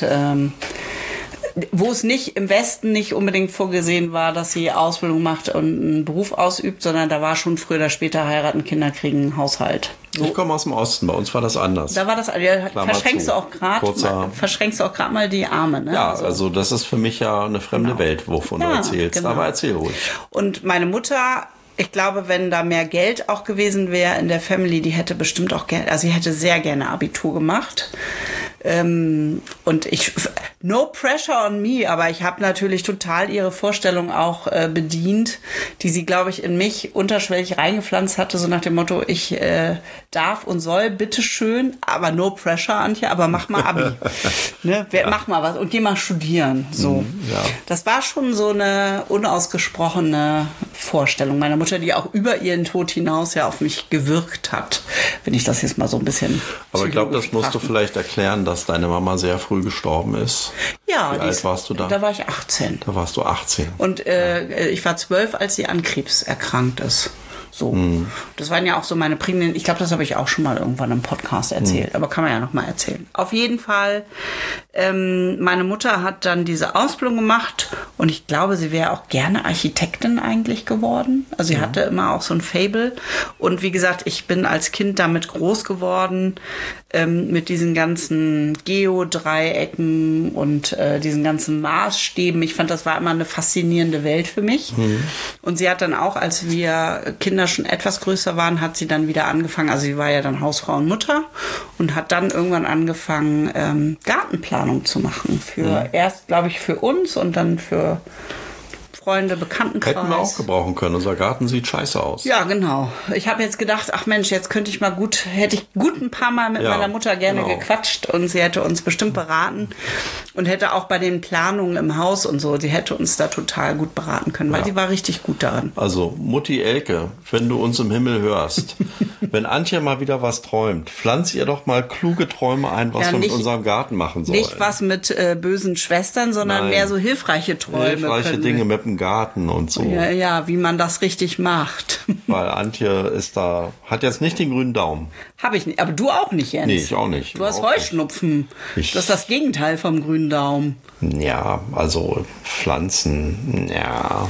wo es nicht im Westen nicht unbedingt vorgesehen war, dass sie Ausbildung macht und einen Beruf ausübt, sondern da war schon früher oder später heiraten, Kinder kriegen, Haushalt. So. Ich komme aus dem Osten, bei uns war das anders. Da war das, verschränkst du auch gerade mal die Arme. Ne? Ja, also das ist für mich ja eine fremde Welt, wovon du erzählst. Genau. Aber erzähl ruhig. Und meine Mutter, ich glaube, wenn da mehr Geld auch gewesen wäre in der Family, die hätte bestimmt auch gerne, also sie hätte sehr gerne Abitur gemacht. Und no pressure on me, aber ich habe natürlich total ihre Vorstellung auch bedient, die sie, glaube ich, in mich unterschwellig reingepflanzt hatte, so nach dem Motto, ich darf und soll, bitteschön, aber no pressure, Antje, aber mach mal Abi. Ne? Mach mal was und geh mal studieren. So. Ja. Das war schon so eine unausgesprochene Vorstellung meiner Mutter, die auch über ihren Tod hinaus ja auf mich gewirkt hat, wenn ich das jetzt mal so ein bisschen. Aber ich glaube, das musst du vielleicht erklären, dass deine Mama sehr früh gestorben ist. Ja, wie alt warst du da? Da war ich 18. Da warst du 18. Und ich war 12, als sie an Krebs erkrankt ist. So. Das waren ja auch so meine prägenden, ich glaube, das habe ich auch schon mal irgendwann im Podcast erzählt, aber kann man ja noch mal erzählen. Auf jeden Fall, meine Mutter hat dann diese Ausbildung gemacht und ich glaube, sie wäre auch gerne Architektin eigentlich geworden. Also sie hatte immer auch so ein Faible. Und wie gesagt, ich bin als Kind damit groß geworden, mit diesen ganzen Geodreiecken und diesen ganzen Maßstäben. Ich fand, das war immer eine faszinierende Welt für mich. Und sie hat dann auch, als wir Kinder schon etwas größer waren, hat sie dann wieder angefangen, also sie war ja dann Hausfrau und Mutter und hat dann irgendwann angefangen, Gartenplanung zu machen. Erst, glaube ich, für uns und dann für Freunde, Bekanntenkreis. Hätten wir auch gebrauchen können. Unser Garten sieht scheiße aus. Ja, genau. Ich habe jetzt gedacht, ach Mensch, jetzt hätte ich gut ein paar Mal mit meiner Mutter gerne gequatscht und sie hätte uns bestimmt beraten und hätte auch bei den Planungen im Haus und so, sie hätte uns da total gut beraten können, weil sie war richtig gut darin. Also Mutti Elke, wenn du uns im Himmel hörst, wenn Antje mal wieder was träumt, pflanz ihr doch mal kluge Träume ein, was wir mit unserem Garten machen sollen. Nicht was mit bösen Schwestern, sondern mehr so hilfreiche Träume. Hilfreiche Dinge mit dem Garten und so. Ja, wie man das richtig macht. Weil Antje hat jetzt nicht den grünen Daumen. Habe ich nicht, aber du auch nicht, Jens. Nee, ich auch nicht. Du hast Heuschnupfen. Das ist das Gegenteil vom grünen Daumen. Ja, also Pflanzen, ja.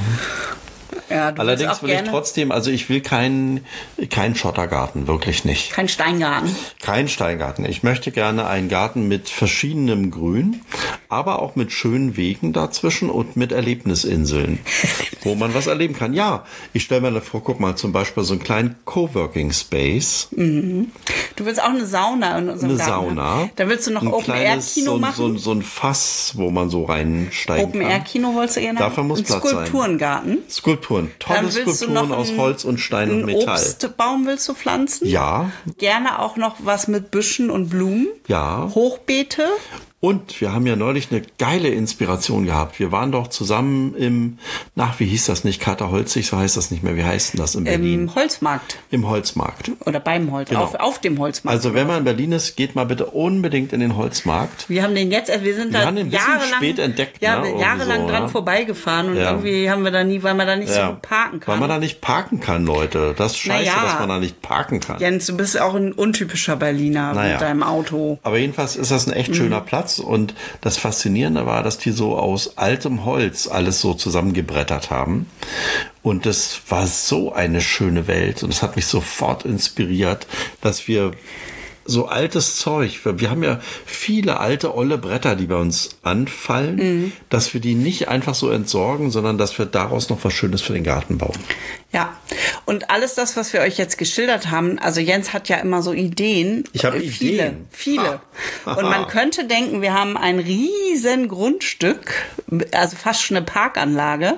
Ja, allerdings will ich trotzdem, also ich will keinen Schottergarten, wirklich nicht. Kein Steingarten. Kein Steingarten. Ich möchte gerne einen Garten mit verschiedenem Grün, aber auch mit schönen Wegen dazwischen und mit Erlebnisinseln, wo man was erleben kann. Ja, ich stelle mir vor, guck mal, zum Beispiel so einen kleinen Coworking Space. Mhm. Du willst auch eine Sauna in unserem Garten. Eine Sauna. Da willst du noch Open-Air-Kino machen? So ein Fass, wo man so reinsteigen kann. Open-Air-Kino wolltest du gerne haben? Dafür muss Platz sein. Skulpturengarten. Skulpturen. Tolle Skulpturen aus Holz und Stein und Metall. Obstbaum willst du pflanzen? Ja. Gerne auch noch was mit Büschen und Blumen. Ja. Hochbeete. Und wir haben ja neulich eine geile Inspiration gehabt. Wir waren doch zusammen wie hieß das nicht? Katerholzig, so heißt das nicht mehr. Wie heißt denn das in Berlin? Im Holzmarkt. Im Holzmarkt. Oder beim Holzmarkt. Genau. Auf dem Holzmarkt. Also wenn man in Berlin ist, geht mal bitte unbedingt in den Holzmarkt. Wir haben den jetzt, wir sind da jahrelang spät entdeckt. Ja, jahrelang dran vorbeigefahren und irgendwie haben wir da nie, weil man da nicht so gut parken kann. Weil man da nicht parken kann, Leute. Das ist scheiße, dass man da nicht parken kann. Jens, du bist auch ein untypischer Berliner mit deinem Auto. Aber jedenfalls ist das ein echt schöner Platz und das Faszinierende war, dass die so aus altem Holz alles so zusammengebrettert haben. Und das war so eine schöne Welt und es hat mich sofort inspiriert, dass wir so altes Zeug, wir haben ja viele alte, olle Bretter, die bei uns anfallen, dass wir die nicht einfach so entsorgen, sondern dass wir daraus noch was Schönes für den Garten bauen. Ja, und alles das, was wir euch jetzt geschildert haben, also Jens hat ja immer so Ideen. Ich habe Ideen. Viele. Und man könnte denken, wir haben ein riesen Grundstück, also fast schon eine Parkanlage.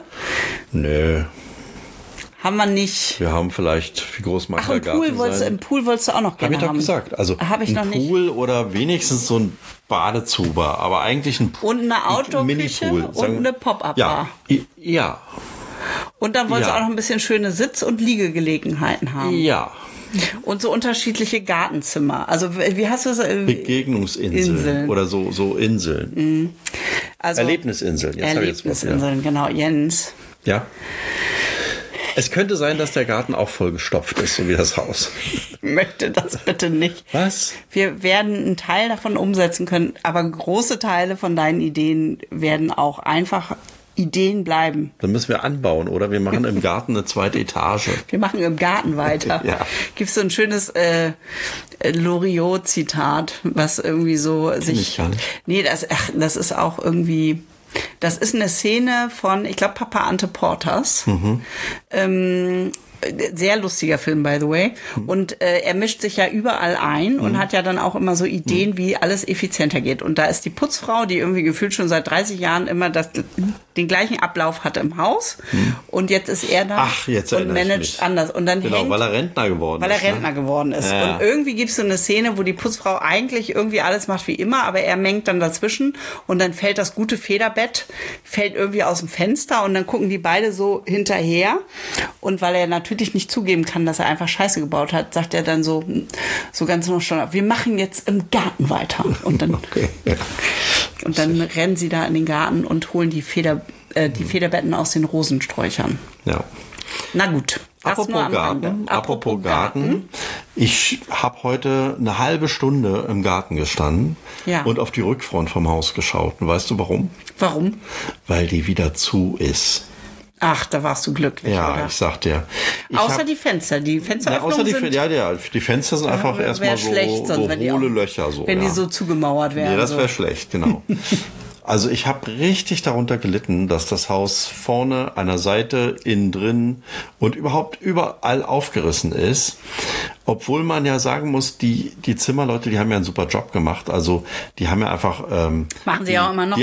Nö. Haben wir nicht. Wir haben vielleicht, wie groß mag der Garten sein? Im Pool wolltest du auch noch gerne haben. Hab ich doch gesagt. Also ein Pool oder wenigstens so ein Badezuber, aber eigentlich ein Pool. Und eine Outdoor-Küche und eine Pop-Up-Bar. Ja. Und dann wolltest du auch noch ein bisschen schöne Sitz- und Liegegelegenheiten haben. Ja. Und so unterschiedliche Gartenzimmer. Also wie hast du es? Begegnungsinseln. Oder so Inseln. Also Erlebnisinseln. Erlebnisinseln, genau. Jens. Ja. Es könnte sein, dass der Garten auch vollgestopft ist, so wie das Haus. Ich möchte das bitte nicht. Was? Wir werden einen Teil davon umsetzen können, aber große Teile von deinen Ideen werden auch einfach Ideen bleiben. Dann müssen wir anbauen, oder? Wir machen im Garten eine zweite Etage. Wir machen im Garten weiter. Ja. Gibt es so ein schönes Loriot-Zitat, was irgendwie so Ich gar nicht. Nee, das ist auch irgendwie... Das ist eine Szene von, ich glaube, Papa Ante Portas. Sehr lustiger Film, by the way. Und er mischt sich ja überall ein und hat ja dann auch immer so Ideen, wie alles effizienter geht. Und da ist die Putzfrau, die irgendwie gefühlt schon seit 30 Jahren immer den gleichen Ablauf hatte im Haus. Und jetzt ist er da und managt anders. Und dann weil er Rentner geworden ist. Ja. Und irgendwie gibt es so eine Szene, wo die Putzfrau eigentlich irgendwie alles macht wie immer, aber er mengt dann dazwischen und dann fällt das gute Federbett, fällt irgendwie aus dem Fenster und dann gucken die beide so hinterher. Und weil er natürlich nicht zugeben kann, dass er einfach Scheiße gebaut hat, sagt er dann so ganz nonchalant, wir machen jetzt im Garten weiter. Und dann, und dann rennen sie da in den Garten und holen die Federbetten aus den Rosensträuchern. Ja. Na gut. Apropos Garten. Ich habe heute eine halbe Stunde im Garten gestanden und auf die Rückfront vom Haus geschaut. Und weißt du warum? Warum? Weil die wieder zu ist. Ach, da warst du glücklich, ja, oder? Ich sag dir. Außer die Fenster. Die Fensteröffnungen die Fenster sind einfach erstmal so hohle Löcher. Wenn die so zugemauert wären. Nee, das wäre schlecht, genau. Also ich habe richtig darunter gelitten, dass das Haus vorne, an der Seite, innen drin und überhaupt überall aufgerissen ist. Obwohl man ja sagen muss, die Zimmerleute, die haben ja einen super Job gemacht. Also die haben ja einfach machen sie ja auch immer noch, die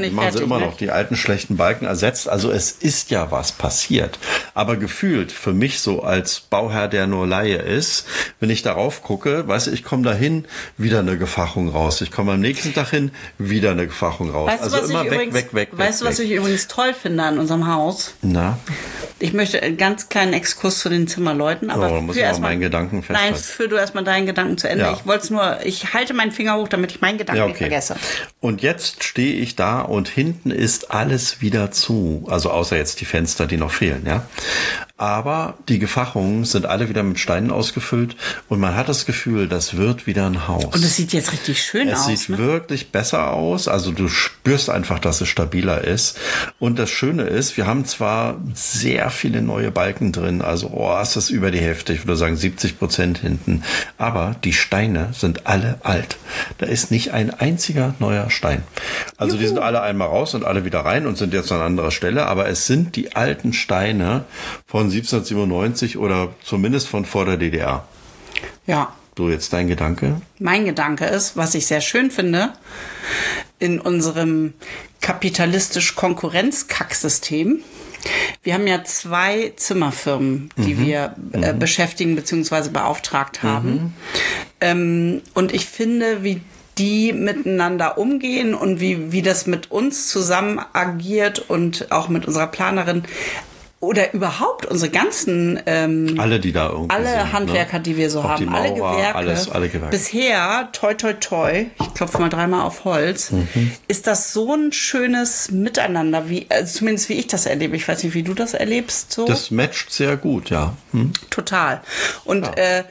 alten schlechten Balken ersetzt. Also es ist ja was passiert. Aber gefühlt für mich so als Bauherr, der nur Laie ist, wenn ich darauf gucke, weißt du, ich komme dahin, wieder eine Gefachung raus. Ich komme am nächsten Tag hin, wieder eine Gefachung raus. Weißt du, immer weg. Weißt du, was ich übrigens toll finde an unserem Haus? Na? Ich möchte einen ganz kleinen Exkurs zu den Zimmerleuten, aber muss ich meinen Gedanken festhalten. Nein, führ du erstmal deinen Gedanken zu Ende. Ja. Ich halte meinen Finger hoch, damit ich meinen Gedanken nicht vergesse. Und jetzt stehe ich da und hinten ist alles wieder zu. Also außer jetzt die Fenster, die noch fehlen, ja. Aber die Gefachungen sind alle wieder mit Steinen ausgefüllt und man hat das Gefühl, das wird wieder ein Haus. Und es sieht jetzt richtig schön aus. Es sieht wirklich besser aus. Also du spürst einfach, dass es stabiler ist. Und das Schöne ist, wir haben zwar sehr viele neue Balken drin. Also, ist das über die Hälfte. Ich würde sagen 70% hinten. Aber die Steine sind alle alt. Da ist nicht ein einziger neuer Stein. Also die sind alle einmal raus und alle wieder rein und sind jetzt an anderer Stelle. Aber es sind die alten Steine von 1797 oder zumindest von vor der DDR. Ja. So, jetzt dein Gedanke? Mein Gedanke ist, was ich sehr schön finde, in unserem kapitalistisch-Konkurrenz-Kack-System. Wir haben ja 2 Zimmerfirmen, die wir beschäftigen bzw. beauftragt haben. Und ich finde, wie die miteinander umgehen und wie das mit uns zusammen agiert und auch mit unserer Planerin oder überhaupt unsere ganzen alle, die da irgendwie alle sind, Handwerker, die wir so auch haben, Maurer, alle Gewerke. Bisher, toi, toi, toi, ich klopfe mal 3-mal auf Holz, ist das so ein schönes Miteinander, zumindest wie ich das erlebe. Ich weiß nicht, wie du das erlebst. So. Das matcht sehr gut, ja. Total. Und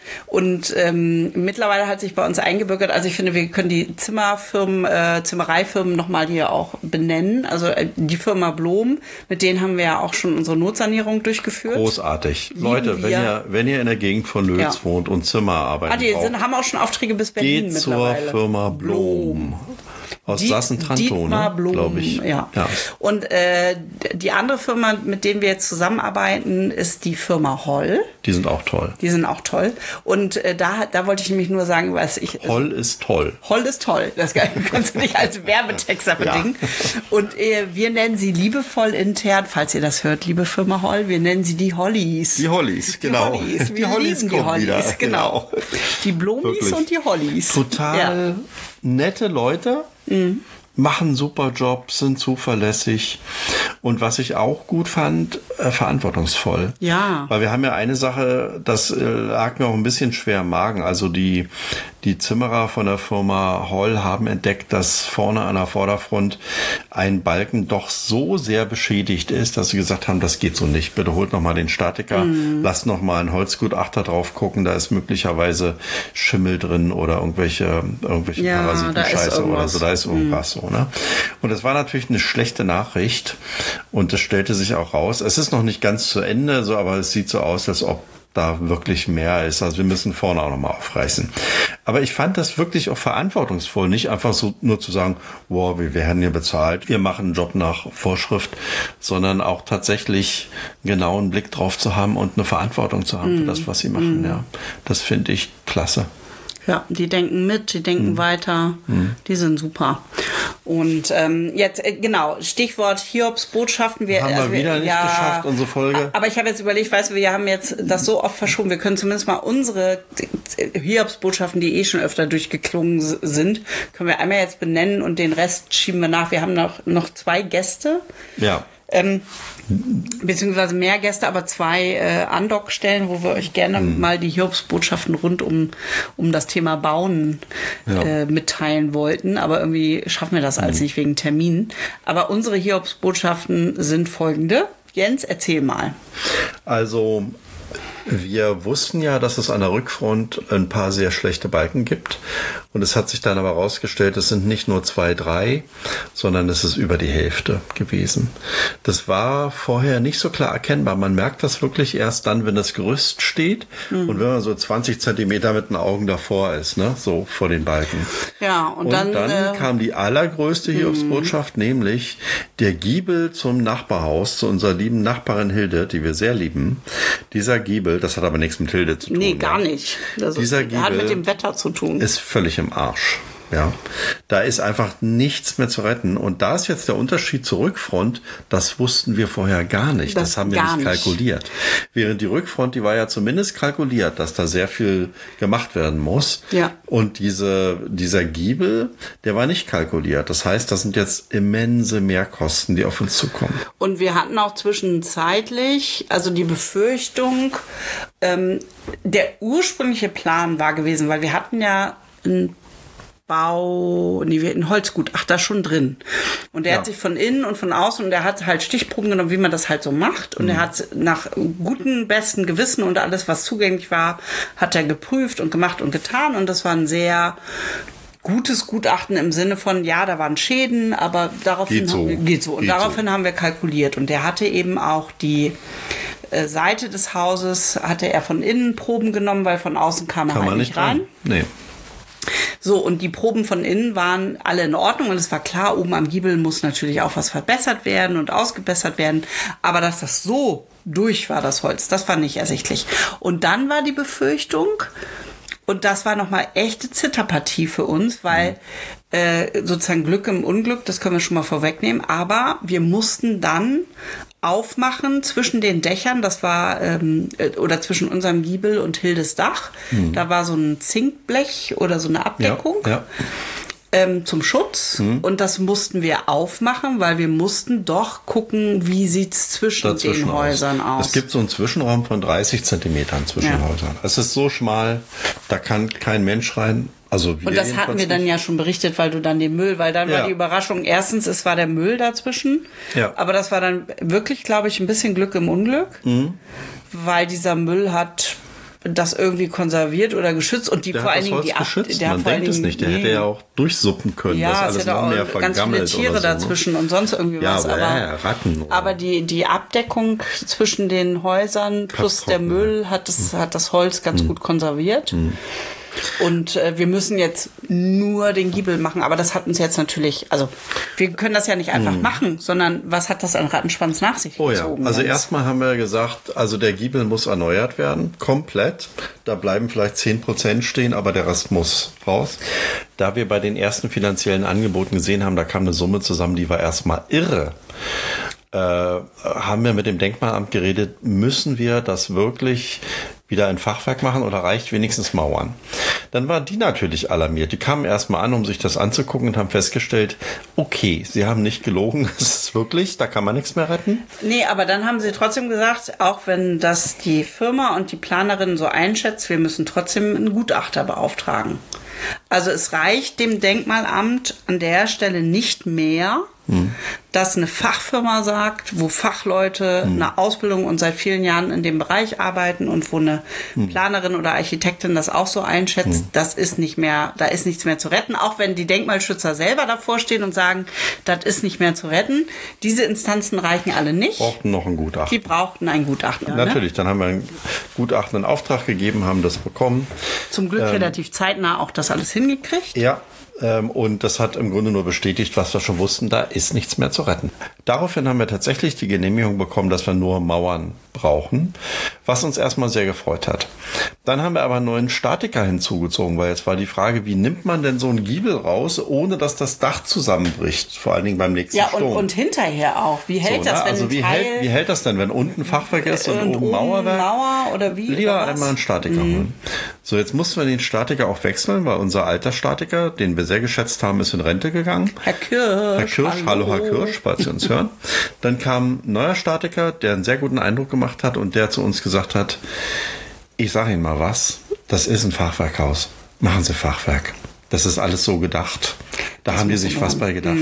mittlerweile hat sich bei uns eingebürgert, also ich finde, wir können die Zimmereifirmen nochmal hier auch benennen. Also die Firma Blom, mit denen haben wir ja auch schon unsere Notsanierung durchgeführt. Großartig. Leute, wenn ihr in der Gegend von Lötz wohnt und Zimmerarbeiten braucht, haben auch schon Aufträge bis Berlin geht mittlerweile. Zur Firma Blom. Aus Sassentrantow, ne? Glaube ich. Ja. Und die andere Firma, mit denen wir jetzt zusammenarbeiten, ist die Firma Holl. Die sind auch toll. Und da wollte ich nämlich nur sagen, Holl ist toll. Holl ist toll. Das kannst du nicht als Werbetext verdingen. Und wir nennen sie liebevoll intern, falls ihr das hört, liebe Firma Holl, wir nennen sie die Hollies. Die Hollies, genau. Die Hollies kommen wieder. Genau. Die Blomis und die Hollies. Total nette Leute. Machen super Job, sind zuverlässig und was ich auch gut fand, verantwortungsvoll. Ja. Weil wir haben ja eine Sache, das lag mir auch ein bisschen schwer im Magen. Also die Zimmerer von der Firma Holl haben entdeckt, dass vorne an der Vorderfront ein Balken doch so sehr beschädigt ist, dass sie gesagt haben, das geht so nicht. Bitte holt nochmal den Statiker, lasst nochmal einen Holzgutachter drauf gucken, da ist möglicherweise Schimmel drin oder irgendwelche Parasitenscheiße oder so, da ist irgendwas so. Ne? Und das war natürlich eine schlechte Nachricht und das stellte sich auch raus. Es ist noch nicht ganz zu Ende, so, aber es sieht so aus, als ob da wirklich mehr ist. Also wir müssen vorne auch nochmal aufreißen. Aber ich fand das wirklich auch verantwortungsvoll, nicht einfach so nur zu sagen, wow, wir werden hier bezahlt, wir machen einen Job nach Vorschrift, sondern auch tatsächlich genau einen Blick drauf zu haben und eine Verantwortung zu haben für das, was sie machen. Ja, das finde ich klasse. Ja, die denken mit, die denken weiter, die sind super. Und jetzt, genau, Stichwort Hiobsbotschaften. Haben wir wieder nicht geschafft, unsere Folge. Aber ich habe jetzt überlegt, weißt du, wir haben jetzt das so oft verschoben, wir können zumindest mal unsere Hiobsbotschaften, die schon öfter durchgeklungen sind, können wir einmal jetzt benennen und den Rest schieben wir nach. Wir haben noch 2 Gäste. Ja. Beziehungsweise mehr Gäste, aber 2 Andockstellen, wo wir euch gerne mal die Hiobsbotschaften rund um das Thema Bauen mitteilen wollten. Aber irgendwie schaffen wir das alles nicht wegen Terminen. Aber unsere Hiobsbotschaften sind folgende. Jens, erzähl mal. Also wir wussten ja, dass es an der Rückfront ein paar sehr schlechte Balken gibt. Und es hat sich dann aber herausgestellt, es sind nicht nur 2, 3, sondern es ist über die Hälfte gewesen. Das war vorher nicht so klar erkennbar. Man merkt das wirklich erst dann, wenn das Gerüst steht und wenn man so 20 Zentimeter mit den Augen davor ist, ne, so vor den Balken. Ja, und dann kam die allergrößte Hiobsbotschaft, nämlich der Giebel zum Nachbarhaus, zu unserer lieben Nachbarin Hilde, die wir sehr lieben. Dieser Giebel, das hat aber nichts mit Hilde zu tun. Nee, gar nicht. Dieser Giebel hat mit dem Wetter zu tun. Ist völlig im Arsch. Ja, da ist einfach nichts mehr zu retten. Und da ist jetzt der Unterschied zur Rückfront, das wussten wir vorher gar nicht. Das haben wir nicht kalkuliert. Während die Rückfront, die war ja zumindest kalkuliert, dass da sehr viel gemacht werden muss. Ja. Und dieser Giebel, der war nicht kalkuliert. Das heißt, das sind jetzt immense Mehrkosten, die auf uns zukommen. Und wir hatten auch zwischenzeitlich, also die Befürchtung, der ursprüngliche Plan war gewesen, weil wir hatten ja ein Holzgutachter schon drin. Und der hat sich von innen und von außen, und der hat halt Stichproben genommen, wie man das halt so macht. Und er hat nach gutem, besten Gewissen und alles, was zugänglich war, hat er geprüft und gemacht und getan. Und das war ein sehr gutes Gutachten im Sinne von, ja, da waren Schäden, aber daraufhin daraufhin haben wir kalkuliert. Und der hatte eben auch die Seite des Hauses, hatte er von innen Proben genommen, weil von außen kam er halt nicht rein. Nee. So, und die Proben von innen waren alle in Ordnung und es war klar, oben am Giebel muss natürlich auch was verbessert werden und ausgebessert werden, aber dass das so durch war, das Holz, das war nicht ersichtlich. Und dann war die Befürchtung, und das war nochmal echte Zitterpartie für uns, weil sozusagen Glück im Unglück, das können wir schon mal vorwegnehmen, aber wir mussten dann aufmachen zwischen den Dächern, das war, oder zwischen unserem Giebel und Hildes Dach. Da war so ein Zinkblech oder so eine Abdeckung. Ja. Zum Schutz. Und das mussten wir aufmachen, weil wir mussten doch gucken, wie sieht's zwischen den Häusern aus. Es gibt so einen Zwischenraum von 30 Zentimetern zwischen Häusern. Es ist so schmal, da kann kein Mensch rein. Also und das hatten wir dann ja schon berichtet, weil dann war die Überraschung, erstens, es war der Müll dazwischen, aber das war dann wirklich, glaube ich, ein bisschen Glück im Unglück, weil dieser Müll hat das irgendwie konserviert oder geschützt und die vor allen Dingen die geschützt. Man denkt es nicht, der hätte ja auch durchsuppen können, ja, das alles noch mehr vergammelt. Ganz viele Tiere oder so, dazwischen und sonst irgendwie was. Ratten. Aber die Abdeckung zwischen den Häusern plus der Müll hat das Holz ganz gut konserviert. Und wir müssen jetzt nur den Giebel machen, aber das hat uns jetzt natürlich, also wir können das ja nicht einfach machen, sondern was hat das an Rattenschwanz nach sich gezogen? Ja, also erstmal haben wir gesagt, also der Giebel muss erneuert werden, komplett. Da bleiben vielleicht 10% stehen, aber der Rest muss raus. Da wir bei den ersten finanziellen Angeboten gesehen haben, da kam eine Summe zusammen, die war erstmal irre. Haben wir mit dem Denkmalamt geredet, müssen wir das wirklich wieder ein Fachwerk machen oder reicht wenigstens Mauern? Dann waren die natürlich alarmiert. Die kamen erstmal an, um sich das anzugucken und haben festgestellt, okay, sie haben nicht gelogen, es ist wirklich, da kann man nichts mehr retten. Nee, aber dann haben sie trotzdem gesagt, auch wenn das die Firma und die Planerin so einschätzt, wir müssen trotzdem einen Gutachter beauftragen. Also es reicht dem Denkmalamt an der Stelle nicht mehr, dass eine Fachfirma sagt, wo Fachleute eine Ausbildung und seit vielen Jahren in dem Bereich arbeiten und wo eine Planerin oder Architektin das auch so einschätzt, das ist nicht mehr, da ist nichts mehr zu retten, auch wenn die Denkmalschützer selber davor stehen und sagen, das ist nicht mehr zu retten. Diese Instanzen reichen alle nicht. Brauchten noch ein Gutachten. Die brauchten ein Gutachten. Natürlich, dann haben wir ein Gutachten in Auftrag gegeben, haben das bekommen. Zum Glück relativ zeitnah auch das alles hingekriegt. Ja, und das hat im Grunde nur bestätigt, was wir schon wussten, da ist nichts mehr zu retten. Daraufhin haben wir tatsächlich die Genehmigung bekommen, dass wir nur Mauern brauchen, was uns erstmal sehr gefreut hat. Dann haben wir aber einen neuen Statiker hinzugezogen, weil jetzt war die Frage, wie nimmt man denn so einen Giebel raus, ohne dass das Dach zusammenbricht, vor allen Dingen beim nächsten Sturm. Und hinterher auch. Wie hält das, wenn also wie hält das denn, wenn unten Fachwerk ist und oben Mauerwerk? Mauer oder wie? Lieber oder einmal einen Statiker holen. So, jetzt mussten wir den Statiker auch wechseln, weil unser alter Statiker, den wir sehr geschätzt haben, ist in Rente gegangen. Herr Kirsch. Herr Kirsch, hallo Herr Kirsch, falls Sie uns hören. Dann kam ein neuer Statiker, der einen sehr guten Eindruck gemacht hat und der zu uns gesagt hat, ich sage Ihnen mal was, das ist ein Fachwerkhaus. Machen Sie Fachwerk. Das ist alles so gedacht. Da haben die sich was bei gedacht.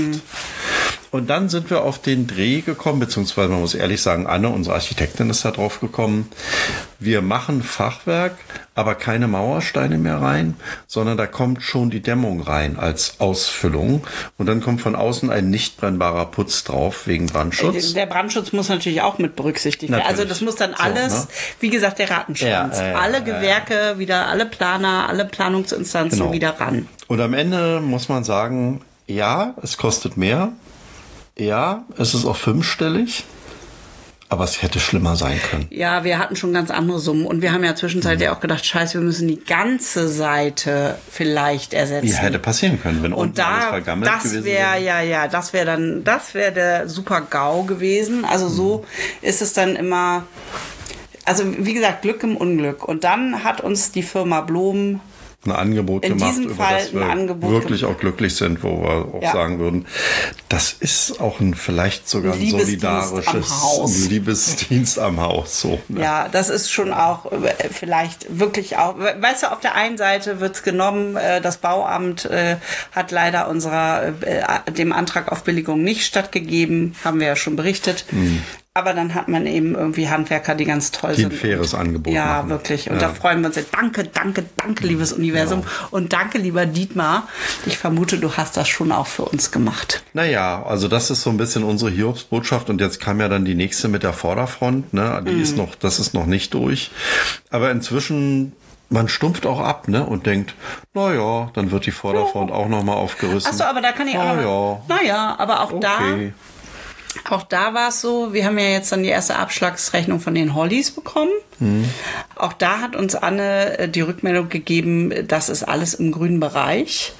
Und dann sind wir auf den Dreh gekommen, beziehungsweise man muss ehrlich sagen, Anne, unsere Architektin, ist da drauf gekommen. Wir machen Fachwerk, aber keine Mauersteine mehr rein, sondern da kommt schon die Dämmung rein als Ausfüllung. Und dann kommt von außen ein nicht brennbarer Putz drauf, wegen Brandschutz. Der Brandschutz muss natürlich auch mit berücksichtigt werden. Also das muss dann alles, wie gesagt, der Rattenschwanz. Alle Gewerke wieder, alle Planer, alle Planungsinstanzen wieder ran. Und am Ende muss man sagen, ja, es kostet mehr. Ja, es ist auch 5-stellig, aber es hätte schlimmer sein können. Ja, wir hatten schon ganz andere Summen und wir haben ja zwischenzeitlich auch gedacht, scheiße, wir müssen die ganze Seite vielleicht ersetzen. Wie hätte passieren können, wenn unten alles vergammelt gewesen wäre. Das wäre der super GAU gewesen. Also so ist es dann immer, also wie gesagt, Glück im Unglück. Und dann hat uns die Firma Blom ein Angebot gemacht, über das wir wirklich auch glücklich sind, wo wir auch sagen würden, das ist auch vielleicht sogar ein solidarisches Liebesdienst am Haus. So, ne? Ja, das ist schon auch vielleicht wirklich auch, weißt du, auf der einen Seite wird's genommen, das Bauamt hat leider dem Antrag auf Billigung nicht stattgegeben, haben wir ja schon berichtet. Aber dann hat man eben irgendwie Handwerker, die ganz toll sind. Die ein faires Angebot machen. Wirklich. Und da freuen wir uns. Danke, liebes Universum. Genau. Und danke, lieber Dietmar. Ich vermute, du hast das schon auch für uns gemacht. Naja, also das ist so ein bisschen unsere Hiobsbotschaft. Und jetzt kam ja dann die nächste mit der Vorderfront. Ne? Das ist noch nicht durch. Aber inzwischen, man stumpft auch ab, ne? Und denkt, naja, dann wird die Vorderfront auch nochmal aufgerüstet. Achso, aber da kann ich auch aber auch Auch da war es so, wir haben ja jetzt dann die erste Abschlagsrechnung von den Hollys bekommen. Auch da hat uns Anne die Rückmeldung gegeben, das ist alles im grünen Bereich.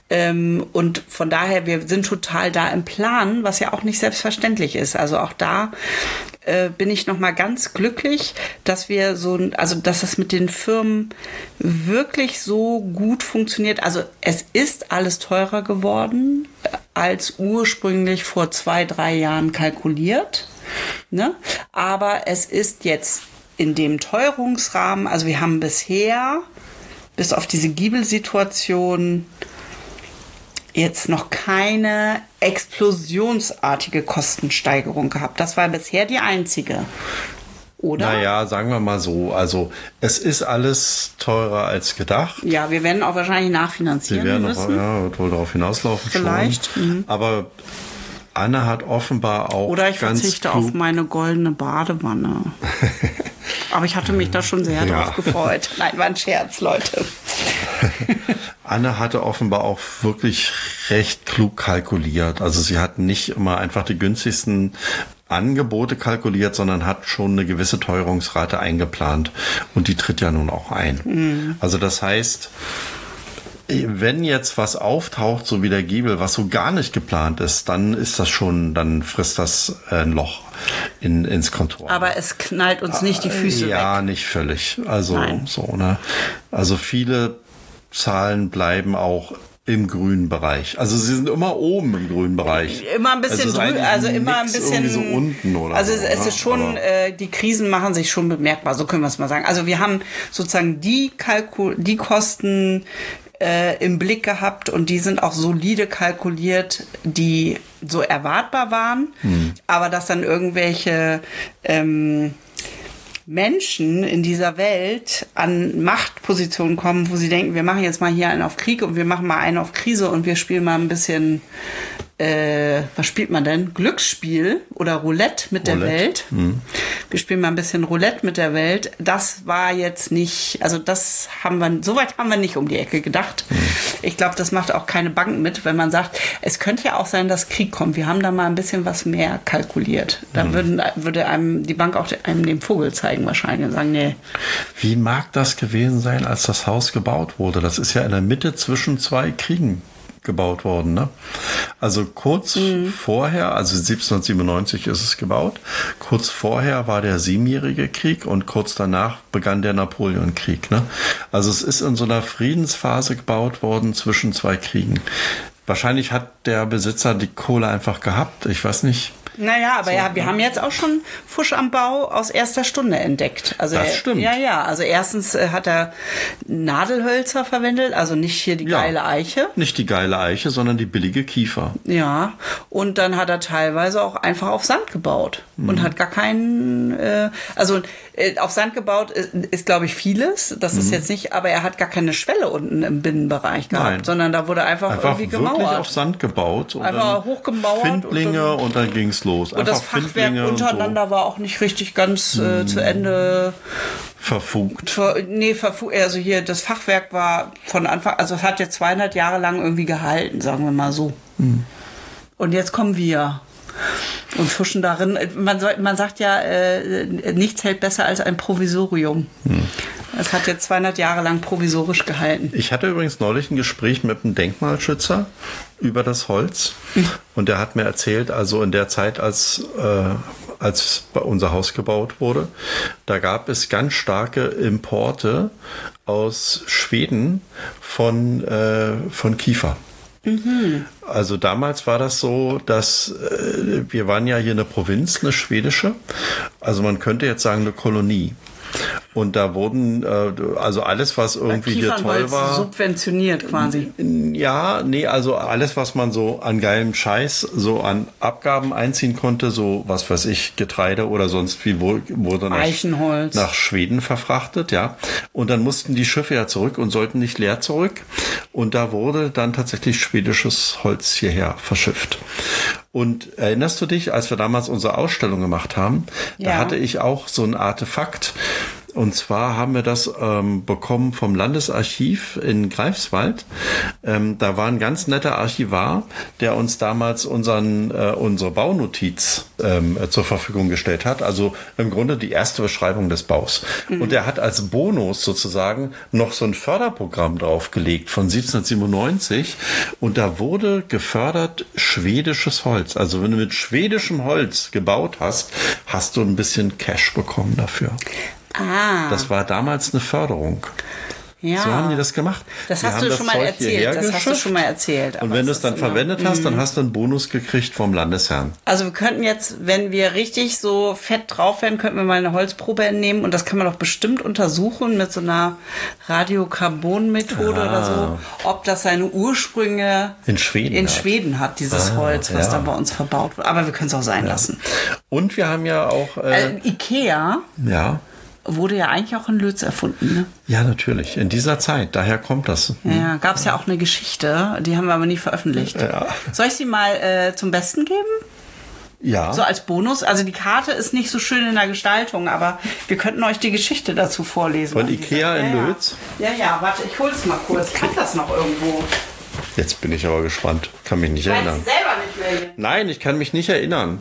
Und von daher, wir sind total da im Plan, was ja auch nicht selbstverständlich ist. Also auch da bin ich noch mal ganz glücklich, dass wir dass es mit den Firmen wirklich so gut funktioniert. Also es ist alles teurer geworden als ursprünglich vor 2-3 Jahren kalkuliert. Ne? Aber es ist jetzt in dem Teuerungsrahmen, also wir haben bisher, bis auf diese Giebelsituation, jetzt noch keine explosionsartige Kostensteigerung gehabt. Das war bisher die einzige. Oder? Naja, sagen wir mal so. Also es ist alles teurer als gedacht. Ja, wir werden auch wahrscheinlich nachfinanzieren müssen. Wird wohl darauf hinauslaufen. Vielleicht. Schon. Aber Anne hat offenbar auch oder ich verzichte auf meine goldene Badewanne. Aber ich hatte mich da schon sehr drauf gefreut. Nein, war ein Scherz, Leute. Anne hatte offenbar auch wirklich recht klug kalkuliert. Also sie hat nicht immer einfach die günstigsten Angebote kalkuliert, sondern hat schon eine gewisse Teuerungsrate eingeplant. Und die tritt ja nun auch ein. Also das heißt, wenn jetzt was auftaucht, so wie der Giebel, was so gar nicht geplant ist, dann frisst das ein Loch ins Kontor. Aber es knallt uns nicht die Füße weg. Ja, nicht völlig. Also so, ne? Also viele Zahlen bleiben auch im grünen Bereich. Also sie sind immer oben im grünen Bereich. Immer ein bisschen immer ein bisschen so unten oder also so, es ist schon die Krisen machen sich schon bemerkbar, so können wir es mal sagen. Also wir haben sozusagen die Kosten im Blick gehabt und die sind auch solide kalkuliert, die so erwartbar waren, aber dass dann irgendwelche Menschen in dieser Welt an Machtpositionen kommen, wo sie denken, wir machen jetzt mal hier einen auf Krieg und wir machen mal einen auf Krise und wir spielen mal ein bisschen, was spielt man denn? Glücksspiel oder Roulette mit der Welt. Wir spielen mal ein bisschen Roulette mit der Welt. Das war jetzt nicht, also so weit haben wir nicht um die Ecke gedacht. Ich glaube, das macht auch keine Bank mit, wenn man sagt, es könnte ja auch sein, dass Krieg kommt. Wir haben da mal ein bisschen was mehr kalkuliert. Da würde einem die Bank auch einem den Vogel zeigen wahrscheinlich und sagen, nee. Wie mag das gewesen sein, als das Haus gebaut wurde? Das ist ja in der Mitte zwischen 2 Kriegen gebaut worden, ne? Also kurz vorher, also 1797 ist es gebaut, kurz vorher war der Siebenjährige Krieg und kurz danach begann der Napoleonkrieg, ne? Also es ist in so einer Friedensphase gebaut worden zwischen 2 Kriegen. Wahrscheinlich hat der Besitzer die Kohle einfach gehabt, ich weiß nicht. Naja, aber so, wir haben jetzt auch schon Fusch am Bau aus erster Stunde entdeckt. Also das stimmt. Ja. Also erstens hat er Nadelhölzer verwendet, also nicht hier die geile Eiche. Nicht die geile Eiche, sondern die billige Kiefer. Ja, und dann hat er teilweise auch einfach auf Sand gebaut und hat gar keinen, auf Sand gebaut ist glaube ich, vieles. Das ist jetzt nicht, aber er hat gar keine Schwelle unten im Binnenbereich gehabt, sondern da wurde einfach irgendwie gemauert. Wirklich auf Sand gebaut. Und einfach hochgemauert. Findlinge und dann ging's los. Und das Fachwerk untereinander war auch nicht richtig ganz zu Ende verfugt. Also hier das Fachwerk war von Anfang, also es hat jetzt 200 Jahre lang irgendwie gehalten, sagen wir mal so. Und jetzt kommen wir und fuschen darin. Man sagt ja, nichts hält besser als ein Provisorium. Es hat jetzt 200 Jahre lang provisorisch gehalten. Ich hatte übrigens neulich ein Gespräch mit einem Denkmalschützer über das Holz. Und der hat mir erzählt, also in der Zeit, als unser Haus gebaut wurde, da gab es ganz starke Importe aus Schweden von Kiefer. Also damals war das so, dass wir waren ja hier eine Provinz, eine schwedische. Also man könnte jetzt sagen eine Kolonie. Und da wurden, also alles, was irgendwie hier toll war. Subventioniert quasi. Ja, nee, also alles, was man so an geilem Scheiß, so an Abgaben einziehen konnte, so was weiß ich, Getreide oder sonst wie, wurde nach Schweden verfrachtet, ja. Und dann mussten die Schiffe ja zurück und sollten nicht leer zurück. Und da wurde dann tatsächlich schwedisches Holz hierher verschifft. Und erinnerst du dich, als wir damals unsere Ausstellung gemacht haben, da hatte ich auch so ein Artefakt. Und zwar haben wir das bekommen vom Landesarchiv in Greifswald. Da war ein ganz netter Archivar, der uns damals unsere Baunotiz zur Verfügung gestellt hat. Also im Grunde die erste Beschreibung des Baus. Und der hat als Bonus sozusagen noch so ein Förderprogramm draufgelegt von 1797. Und da wurde gefördert schwedisches Holz. Also wenn du mit schwedischem Holz gebaut hast, hast du ein bisschen Cash bekommen dafür. Das war damals eine Förderung. Ja. So haben die das gemacht. Das hast du schon mal erzählt. Und wenn du es dann verwendet hast, dann hast du einen Bonus gekriegt vom Landesherrn. Also wir könnten jetzt, wenn wir richtig so fett drauf wären, könnten wir mal eine Holzprobe entnehmen und das kann man doch bestimmt untersuchen mit so einer Radiokarbon-Methode oder so, ob das seine Ursprünge in Schweden hat, dieses Holz, was da bei uns verbaut wird. Aber wir können es auch sein lassen. Und wir haben ja auch Ikea. Ja. Wurde ja eigentlich auch in Lötz erfunden, ne? Ja, natürlich. In dieser Zeit. Daher kommt das. Ja, gab es ja auch eine Geschichte. Die haben wir aber nie veröffentlicht. Ja. Soll ich sie mal zum Besten geben? Ja. So als Bonus. Also die Karte ist nicht so schön in der Gestaltung, aber wir könnten euch die Geschichte dazu vorlesen. Von Ikea in Lötz? Ja, warte, ich hol's mal kurz. Ich hab das noch irgendwo. Jetzt bin ich aber gespannt. Kann mich nicht erinnern. Weißt du selber nicht mehr hier? Nein, ich kann mich nicht erinnern.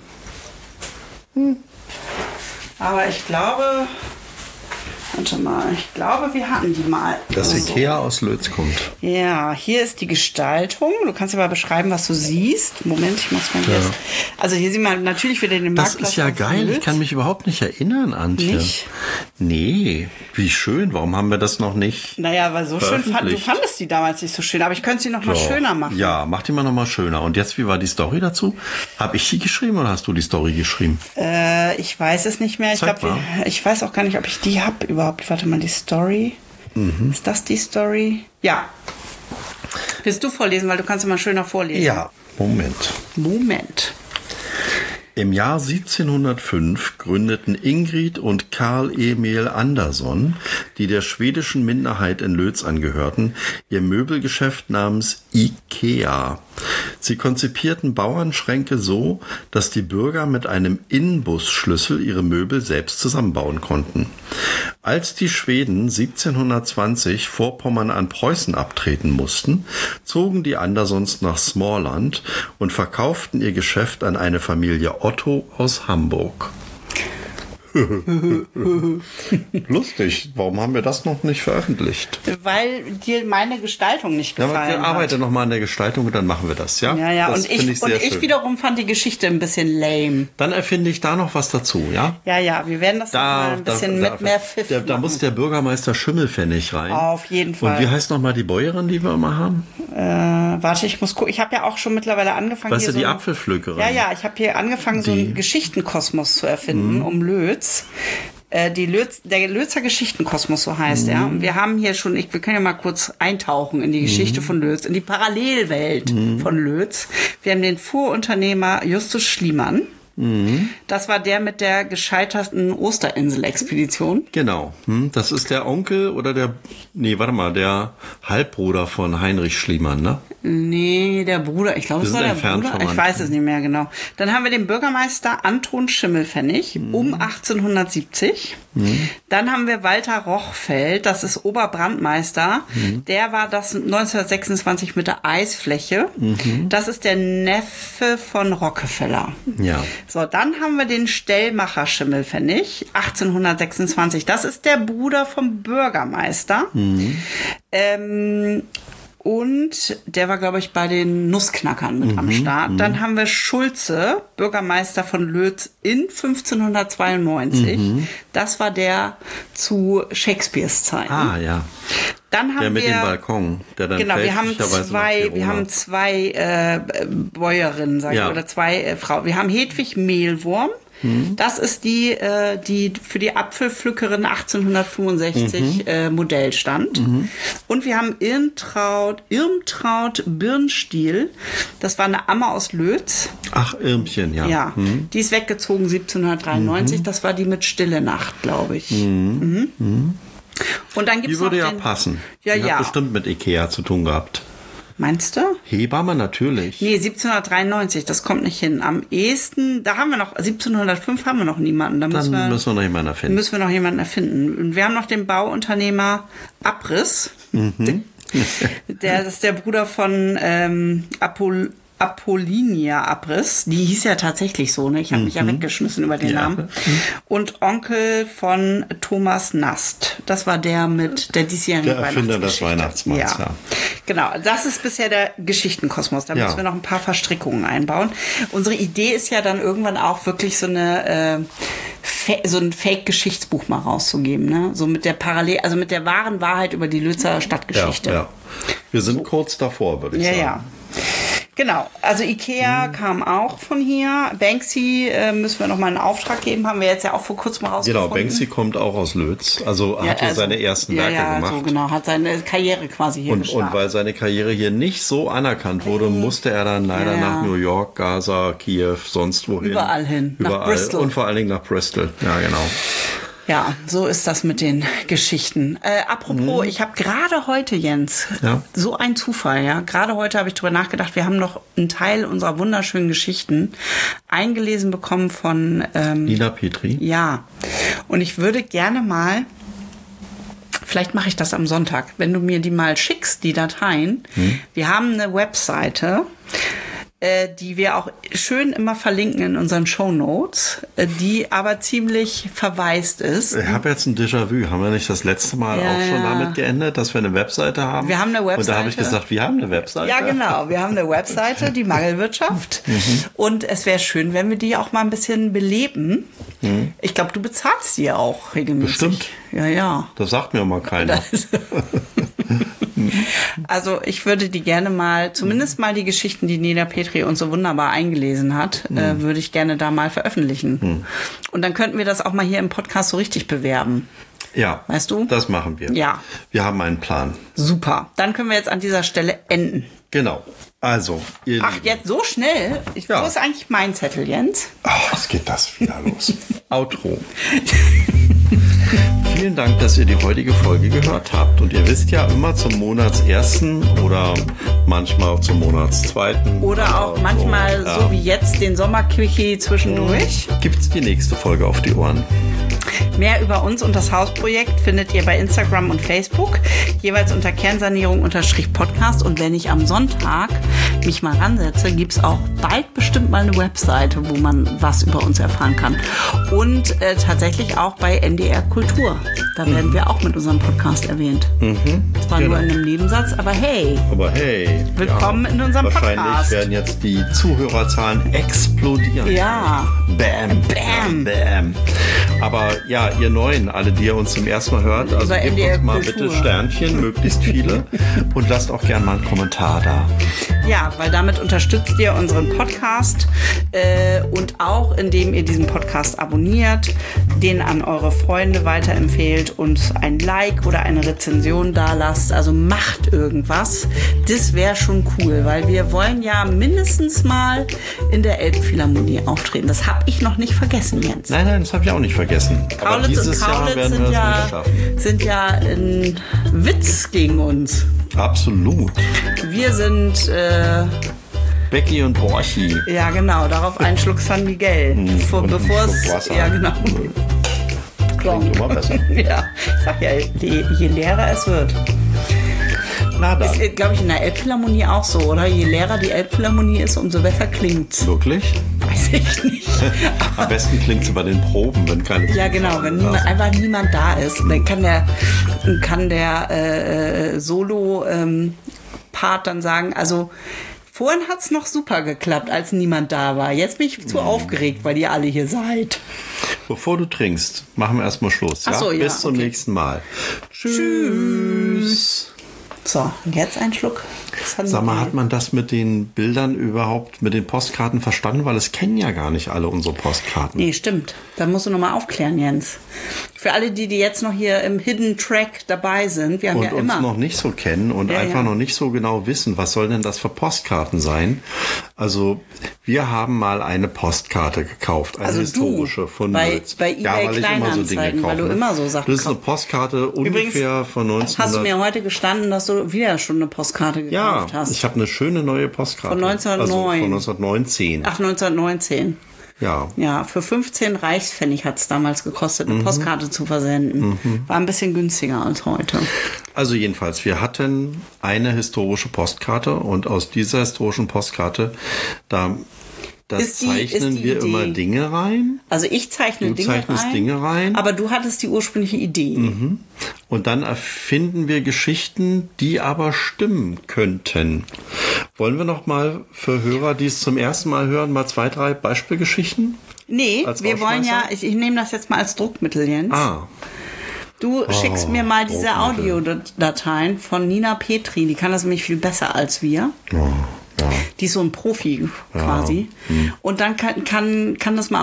Aber ich glaube... Warte mal, ich glaube, wir hatten die mal. Das Ikea aus Lötz kommt. Ja, hier ist die Gestaltung. Du kannst ja mal beschreiben, was du siehst. Moment, ich muss mal hier. Also hier sieht man natürlich wieder den Marktplatz. Das ist ja geil. Lötz. Ich kann mich überhaupt nicht erinnern, Antje. Nicht? Nee, wie schön. Warum haben wir das noch nicht? Naja, weil so schön du fandest die damals nicht so schön. Aber ich könnte sie noch mal schöner machen. Ja, mach die mal noch mal schöner. Und jetzt, wie war die Story dazu? Habe ich die geschrieben oder hast du die Story geschrieben? Ich weiß es nicht mehr. Ich weiß auch gar nicht, ob ich die habe überhaupt. Warte mal, die Story. Ist das die Story? Ja. Willst du vorlesen, weil du kannst immer schöner vorlesen. Ja, Moment. Im Jahr 1705 gründeten Ingrid und Karl Emil Andersson, die der schwedischen Minderheit in Lötz angehörten, ihr Möbelgeschäft namens IKEA. Sie konzipierten Bauernschränke so, dass die Bürger mit einem Inbusschlüssel ihre Möbel selbst zusammenbauen konnten. Als die Schweden 1720 Vorpommern an Preußen abtreten mussten, zogen die Andersons nach Smaaland und verkauften ihr Geschäft an eine Familie Otto aus Hamburg. Lustig. Warum haben wir das noch nicht veröffentlicht? Weil dir meine Gestaltung nicht gefallen hat. Ja, arbeite noch mal an der Gestaltung und dann machen wir das, ja? Ja. Das und ich wiederum fand die Geschichte ein bisschen lame. Dann erfinde ich da noch was dazu, ja? Ja, wir werden das noch mal ein bisschen mit mehr Pfiff machen. Da muss der Bürgermeister Schimmelpfennig rein. Auf jeden Fall. Und wie heißt noch mal die Bäuerin, die wir immer haben? Warte, ich muss gucken. Ich habe ja auch schon mittlerweile angefangen. Weißt du, die Apfelpflückerin? Ja, ich habe hier angefangen, so einen Geschichtenkosmos zu erfinden um Lötz. Der Lötzer Geschichtenkosmos, so heißt er. Und wir haben hier schon, wir können ja mal kurz eintauchen in die Geschichte von Lötz, in die Parallelwelt von Lötz. Wir haben den Fuhrunternehmer Justus Schliemann. Das war der mit der gescheiterten Osterinsel-Expedition. Genau. Das ist der Onkel oder der Halbbruder von Heinrich Schliemann, ne? Nee, der Bruder. Ich glaube, es war der Bruder. Ich weiß es nicht mehr genau. Dann haben wir den Bürgermeister Anton Schimmelpfennig um 1870. Dann haben wir Walter Rochfeld, das ist Oberbrandmeister. Der war das 1926 mit der Eisfläche. Das ist der Neffe von Rockefeller. Ja. So, dann haben wir den Stellmacher Schimmelpfennig, 1826. Das ist der Bruder vom Bürgermeister. Und der war, glaube ich, bei den Nussknackern mit am Start. Dann haben wir Schulze, Bürgermeister von Lötz in 1592. Das war der zu Shakespeares Zeiten. Ah, ja. Dann haben der mit dem Balkon, der dann wir haben zwei Bäuerinnen, sag ich, oder zwei Frauen. Wir haben Hedwig Mehlwurm. Das ist die für die Apfelpflückerin 1865 Modell stand. Und wir haben Irmtraut Birnstiel. Das war eine Amme aus Lötz. Ach, Irmchen, ja. Ja, die ist weggezogen 1793. Das war die mit Stille Nacht, glaube ich. Und dann gibt's die würde noch ja passen. Ja, die hat bestimmt mit Ikea zu tun gehabt. Meinst du? Hebamme natürlich. Nee, 1793, das kommt nicht hin. Am ehesten, 1705 haben wir noch niemanden. Da müssen wir noch jemanden erfinden. Und wir haben noch den Bauunternehmer Abriss. Das ist der Bruder von Apollinia Abriss. Die hieß ja tatsächlich so, ne? Ich habe mich ja weggeschmissen über den Namen. Und Onkel von Thomas Nast. Das war der mit der diesjährigen Weihnachtsgeschichte. Der Erfinder des Weihnachtsmanns, ja. Genau, das ist bisher der Geschichtenkosmos. Da müssen wir noch ein paar Verstrickungen einbauen. Unsere Idee ist ja dann irgendwann auch wirklich so ein Fake-Geschichtsbuch mal rauszugeben, ne? So mit der mit der wahren Wahrheit über die Lötzer Stadtgeschichte. Ja. Wir sind kurz davor, würde ich sagen. Ja. Genau, also Ikea kam auch von hier. Banksy müssen wir noch mal einen Auftrag geben, haben wir jetzt ja auch vor kurzem rausgefunden. Genau, Banksy kommt auch aus Lötz, also hatte seine ersten Werke gemacht. So genau, hat seine Karriere quasi hier gestartet. Und weil seine Karriere hier nicht so anerkannt wurde, musste er dann leider nach New York, Gaza, Kiew, sonst wohin. Überall hin, nach Bristol. Und vor allen Dingen nach Bristol, ja genau. Ja, so ist das mit den Geschichten. Apropos, ich habe gerade heute, Jens, so ein Zufall, ja. Gerade heute habe ich drüber nachgedacht, wir haben noch einen Teil unserer wunderschönen Geschichten eingelesen bekommen von Nina Petri. Ja. Und ich würde gerne mal, vielleicht mache ich das am Sonntag, wenn du mir die mal schickst, die Dateien. Wir haben eine Webseite, die wir auch schön immer verlinken in unseren Shownotes, die aber ziemlich verwaist ist. Ich habe jetzt ein Déjà-vu. Haben wir nicht das letzte Mal auch schon damit geendet, dass wir eine Webseite haben? Wir haben eine Webseite. Und da habe ich gesagt, wir haben eine Webseite. Ja, genau. Wir haben eine Webseite, die Mangelwirtschaft. Und es wäre schön, wenn wir die auch mal ein bisschen beleben. Ich glaube, du bezahlst die auch regelmäßig. Bestimmt. Ja. Das sagt mir mal keiner. Also ich würde die gerne mal, zumindest mal die Geschichten, die Nina Petri uns so wunderbar eingelesen hat, würde ich gerne da mal veröffentlichen. Und dann könnten wir das auch mal hier im Podcast so richtig bewerben. Ja, weißt du? Das machen wir. Ja. Wir haben einen Plan. Super. Dann können wir jetzt an dieser Stelle enden. Genau. Also, ihr Ach, Lieben. jetzt so schnell? Ja. Wo ist eigentlich mein Zettel, Jens? Jetzt geht das wieder los. Outro. Vielen Dank, dass ihr die heutige Folge gehört habt. Und ihr wisst ja, immer zum Monatsersten oder manchmal auch zum Monatszweiten. Oder auch manchmal so wie jetzt den Sommerquickie zwischendurch. Gibt's die nächste Folge auf die Ohren. Mehr über uns und das Hausprojekt findet ihr bei Instagram und Facebook, jeweils unter Kernsanierung_Podcast. Und wenn ich am Sonntag mich mal ransetze, gibt's auch bald bestimmt mal eine Webseite, wo man was über uns erfahren kann. Und tatsächlich auch bei NDR Kultur. Da werden wir auch mit unserem Podcast erwähnt. Zwar nur in einem Nebensatz, aber hey. Willkommen in unserem Wahrscheinlich Podcast. werden jetzt die Zuhörerzahlen explodieren. Ja. Bam, Bam. bam. Aber ja, ihr Neuen, alle, die ihr uns zum ersten Mal hört, also Über gebt NDR uns mal Kultur. bitte Sternchen, möglichst viele. Und lasst auch gerne mal einen Kommentar da. Ja, weil damit unterstützt ihr unseren Podcast und auch indem ihr diesen Podcast abonniert, den an eure Freunde weiterempfehlt und ein Like oder eine Rezension da lasst. Also macht irgendwas. Das wäre schon cool, weil wir wollen ja mindestens mal in der Elbphilharmonie auftreten. Das habe ich noch nicht vergessen, Jens. Nein, das habe ich auch nicht vergessen. Aber Kaulitz dieses und Jahr Kaulitz werden wir das nicht schaffen. sind ja ein Witz gegen uns. Absolut. Wir sind... Becky und Borchi. Ja, genau, darauf einen Schluck San Miguel. und einen Bevor Schluck es. Wasser. Ja, genau. Klingt immer besser. Ja, ich sag ja, je leerer es wird. Na dann. Ist, glaube ich, in der Elbphilharmonie auch so, oder? Je leerer die Elbphilharmonie ist, umso besser klingt's. Wirklich? Weiß ich nicht. Am besten klingt es bei den Proben, wenn keine Ja, genau, wenn einfach niemand da ist, dann kann der Solo-Part dann sagen, also vorhin hat's noch super geklappt, als niemand da war. Jetzt bin ich zu aufgeregt, weil ihr alle hier seid. Bevor du trinkst, machen wir erstmal Schluss. Ach so, ja, Bis zum okay. nächsten Mal. Tschüss. So, und jetzt ein Schluck. Sag mal, hat man das mit den Bildern überhaupt, mit den Postkarten verstanden? Weil es kennen ja gar nicht alle unsere Postkarten. Nee, stimmt. Da musst du nochmal aufklären, Jens. Für alle, die jetzt noch hier im Hidden Track dabei sind, wir haben Und ja uns immer... noch nicht so kennen und Ja, einfach ja. noch nicht so genau wissen, was soll denn das für Postkarten sein? Also, wir haben mal eine Postkarte gekauft, eine Also du, historische von bei Lütz. eBay weil ich immer so Dinge Kleinanzeigen, kaufe. weil du immer so Sachen Das ist eine kaufst. Postkarte ungefähr von 1900. Hast du mir heute gestanden, dass du wieder schon eine Postkarte Ja, gekauft hast? ich habe eine schöne neue Postkarte. Von 1909. Also von 1919. Ach, 1919. Ja. Ja, für 15 Reichspfennig hat es damals gekostet, eine Postkarte zu versenden. War ein bisschen günstiger als heute. Also jedenfalls, wir hatten eine historische Postkarte und aus dieser historischen Postkarte, da Ist die zeichnen wir Idee- immer Dinge rein. Also ich zeichne Du Dinge zeichnest rein, Dinge rein. aber du hattest die ursprüngliche Idee. Und dann erfinden wir Geschichten, die aber stimmen könnten. Wollen wir noch mal für Hörer, die es zum ersten Mal hören, mal 2, 3 Beispielgeschichten? Nee, Als wir wollen ja, Rausschmeißer? ich nehme das jetzt mal als Druckmittel, Jens. Ah, Du schickst mir mal diese Druckmittel. Audiodateien von Nina Petri, die kann das nämlich viel besser als wir. ja. Die ist so ein Profi quasi. Und dann kann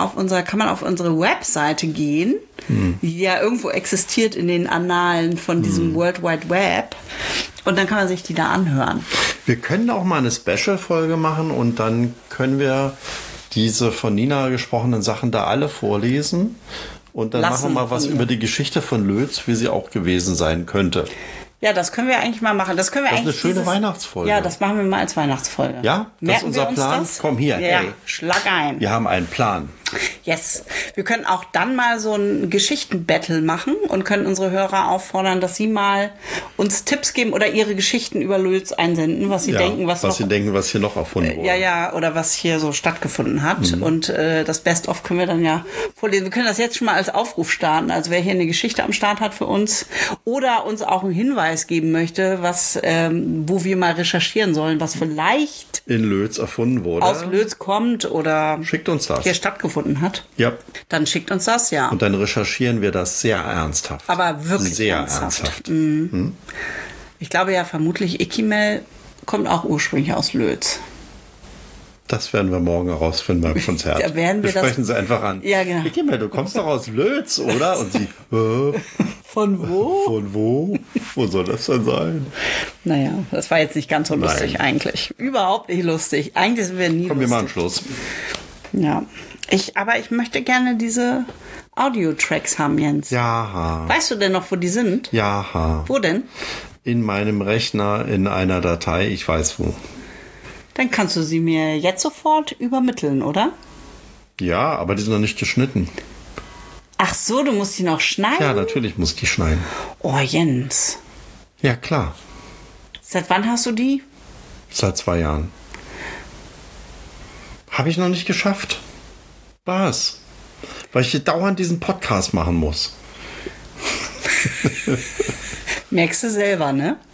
man auf unsere Webseite gehen, die ja irgendwo existiert in den Annalen von diesem World Wide Web. Und dann kann man sich die da anhören. Wir können auch mal eine Special-Folge machen und dann können wir diese von Nina gesprochenen Sachen da alle vorlesen. Und dann Lassen machen wir mal was von ihr. über die Geschichte von Lötz, wie sie auch gewesen sein könnte. Ja, das können wir eigentlich mal machen. Das können wir Das ist eine eigentlich schöne Weihnachtsfolge. Ja, das machen wir mal als Weihnachtsfolge. Ja? Das ist Merken unser wir uns Plan? Das? Komm hier, Ja, ey. schlag ein. Wir haben einen Plan. Yes. Wir können auch dann mal so ein Geschichtenbattle machen und können unsere Hörer auffordern, dass sie mal uns Tipps geben oder ihre Geschichten über Lötz einsenden, was sie denken, was sie denken, was hier noch erfunden wurde. ja, oder was hier so stattgefunden hat. Und das Best-of können wir dann ja vorlesen. Wir können das jetzt schon mal als Aufruf starten. Also wer hier eine Geschichte am Start hat für uns oder uns auch einen Hinweis geben möchte, was, wo wir mal recherchieren sollen, was vielleicht In Lötz erfunden wurde. aus Lötz kommt oder Schickt uns das. hier stattgefunden hat, Ja. dann schickt uns das, ja. Und dann recherchieren wir das sehr ernsthaft. Aber wirklich sehr ernsthaft. Ich glaube ja vermutlich, Ikimel kommt auch ursprünglich aus Lötz. Das werden wir morgen herausfinden beim Konzert. Da werden wir das- sprechen sie einfach an. Ja, genau. Ikimel, du kommst doch aus Lötz, oder? Und sie, Von wo? von wo? Wo soll das denn sein? Naja, das war jetzt nicht ganz so lustig eigentlich. Überhaupt nicht lustig. Eigentlich sind wir nie Kommen wir mal an lustig. Schluss. Ja. Aber ich möchte gerne diese Audio-Tracks haben, Jens. Ja. Weißt du denn noch, wo die sind? Ja. Wo denn? In meinem Rechner, in einer Datei, ich weiß wo. Dann kannst du sie mir jetzt sofort übermitteln, oder? Ja, aber die sind noch nicht geschnitten. Ach so, du musst die noch schneiden? Ja, natürlich muss die schneiden. Oh, Jens. Ja, klar. Seit wann hast du die? Seit 2 Jahren. Habe ich noch nicht geschafft. Was? Weil ich hier dauernd diesen Podcast machen muss. Merkst du selber, ne?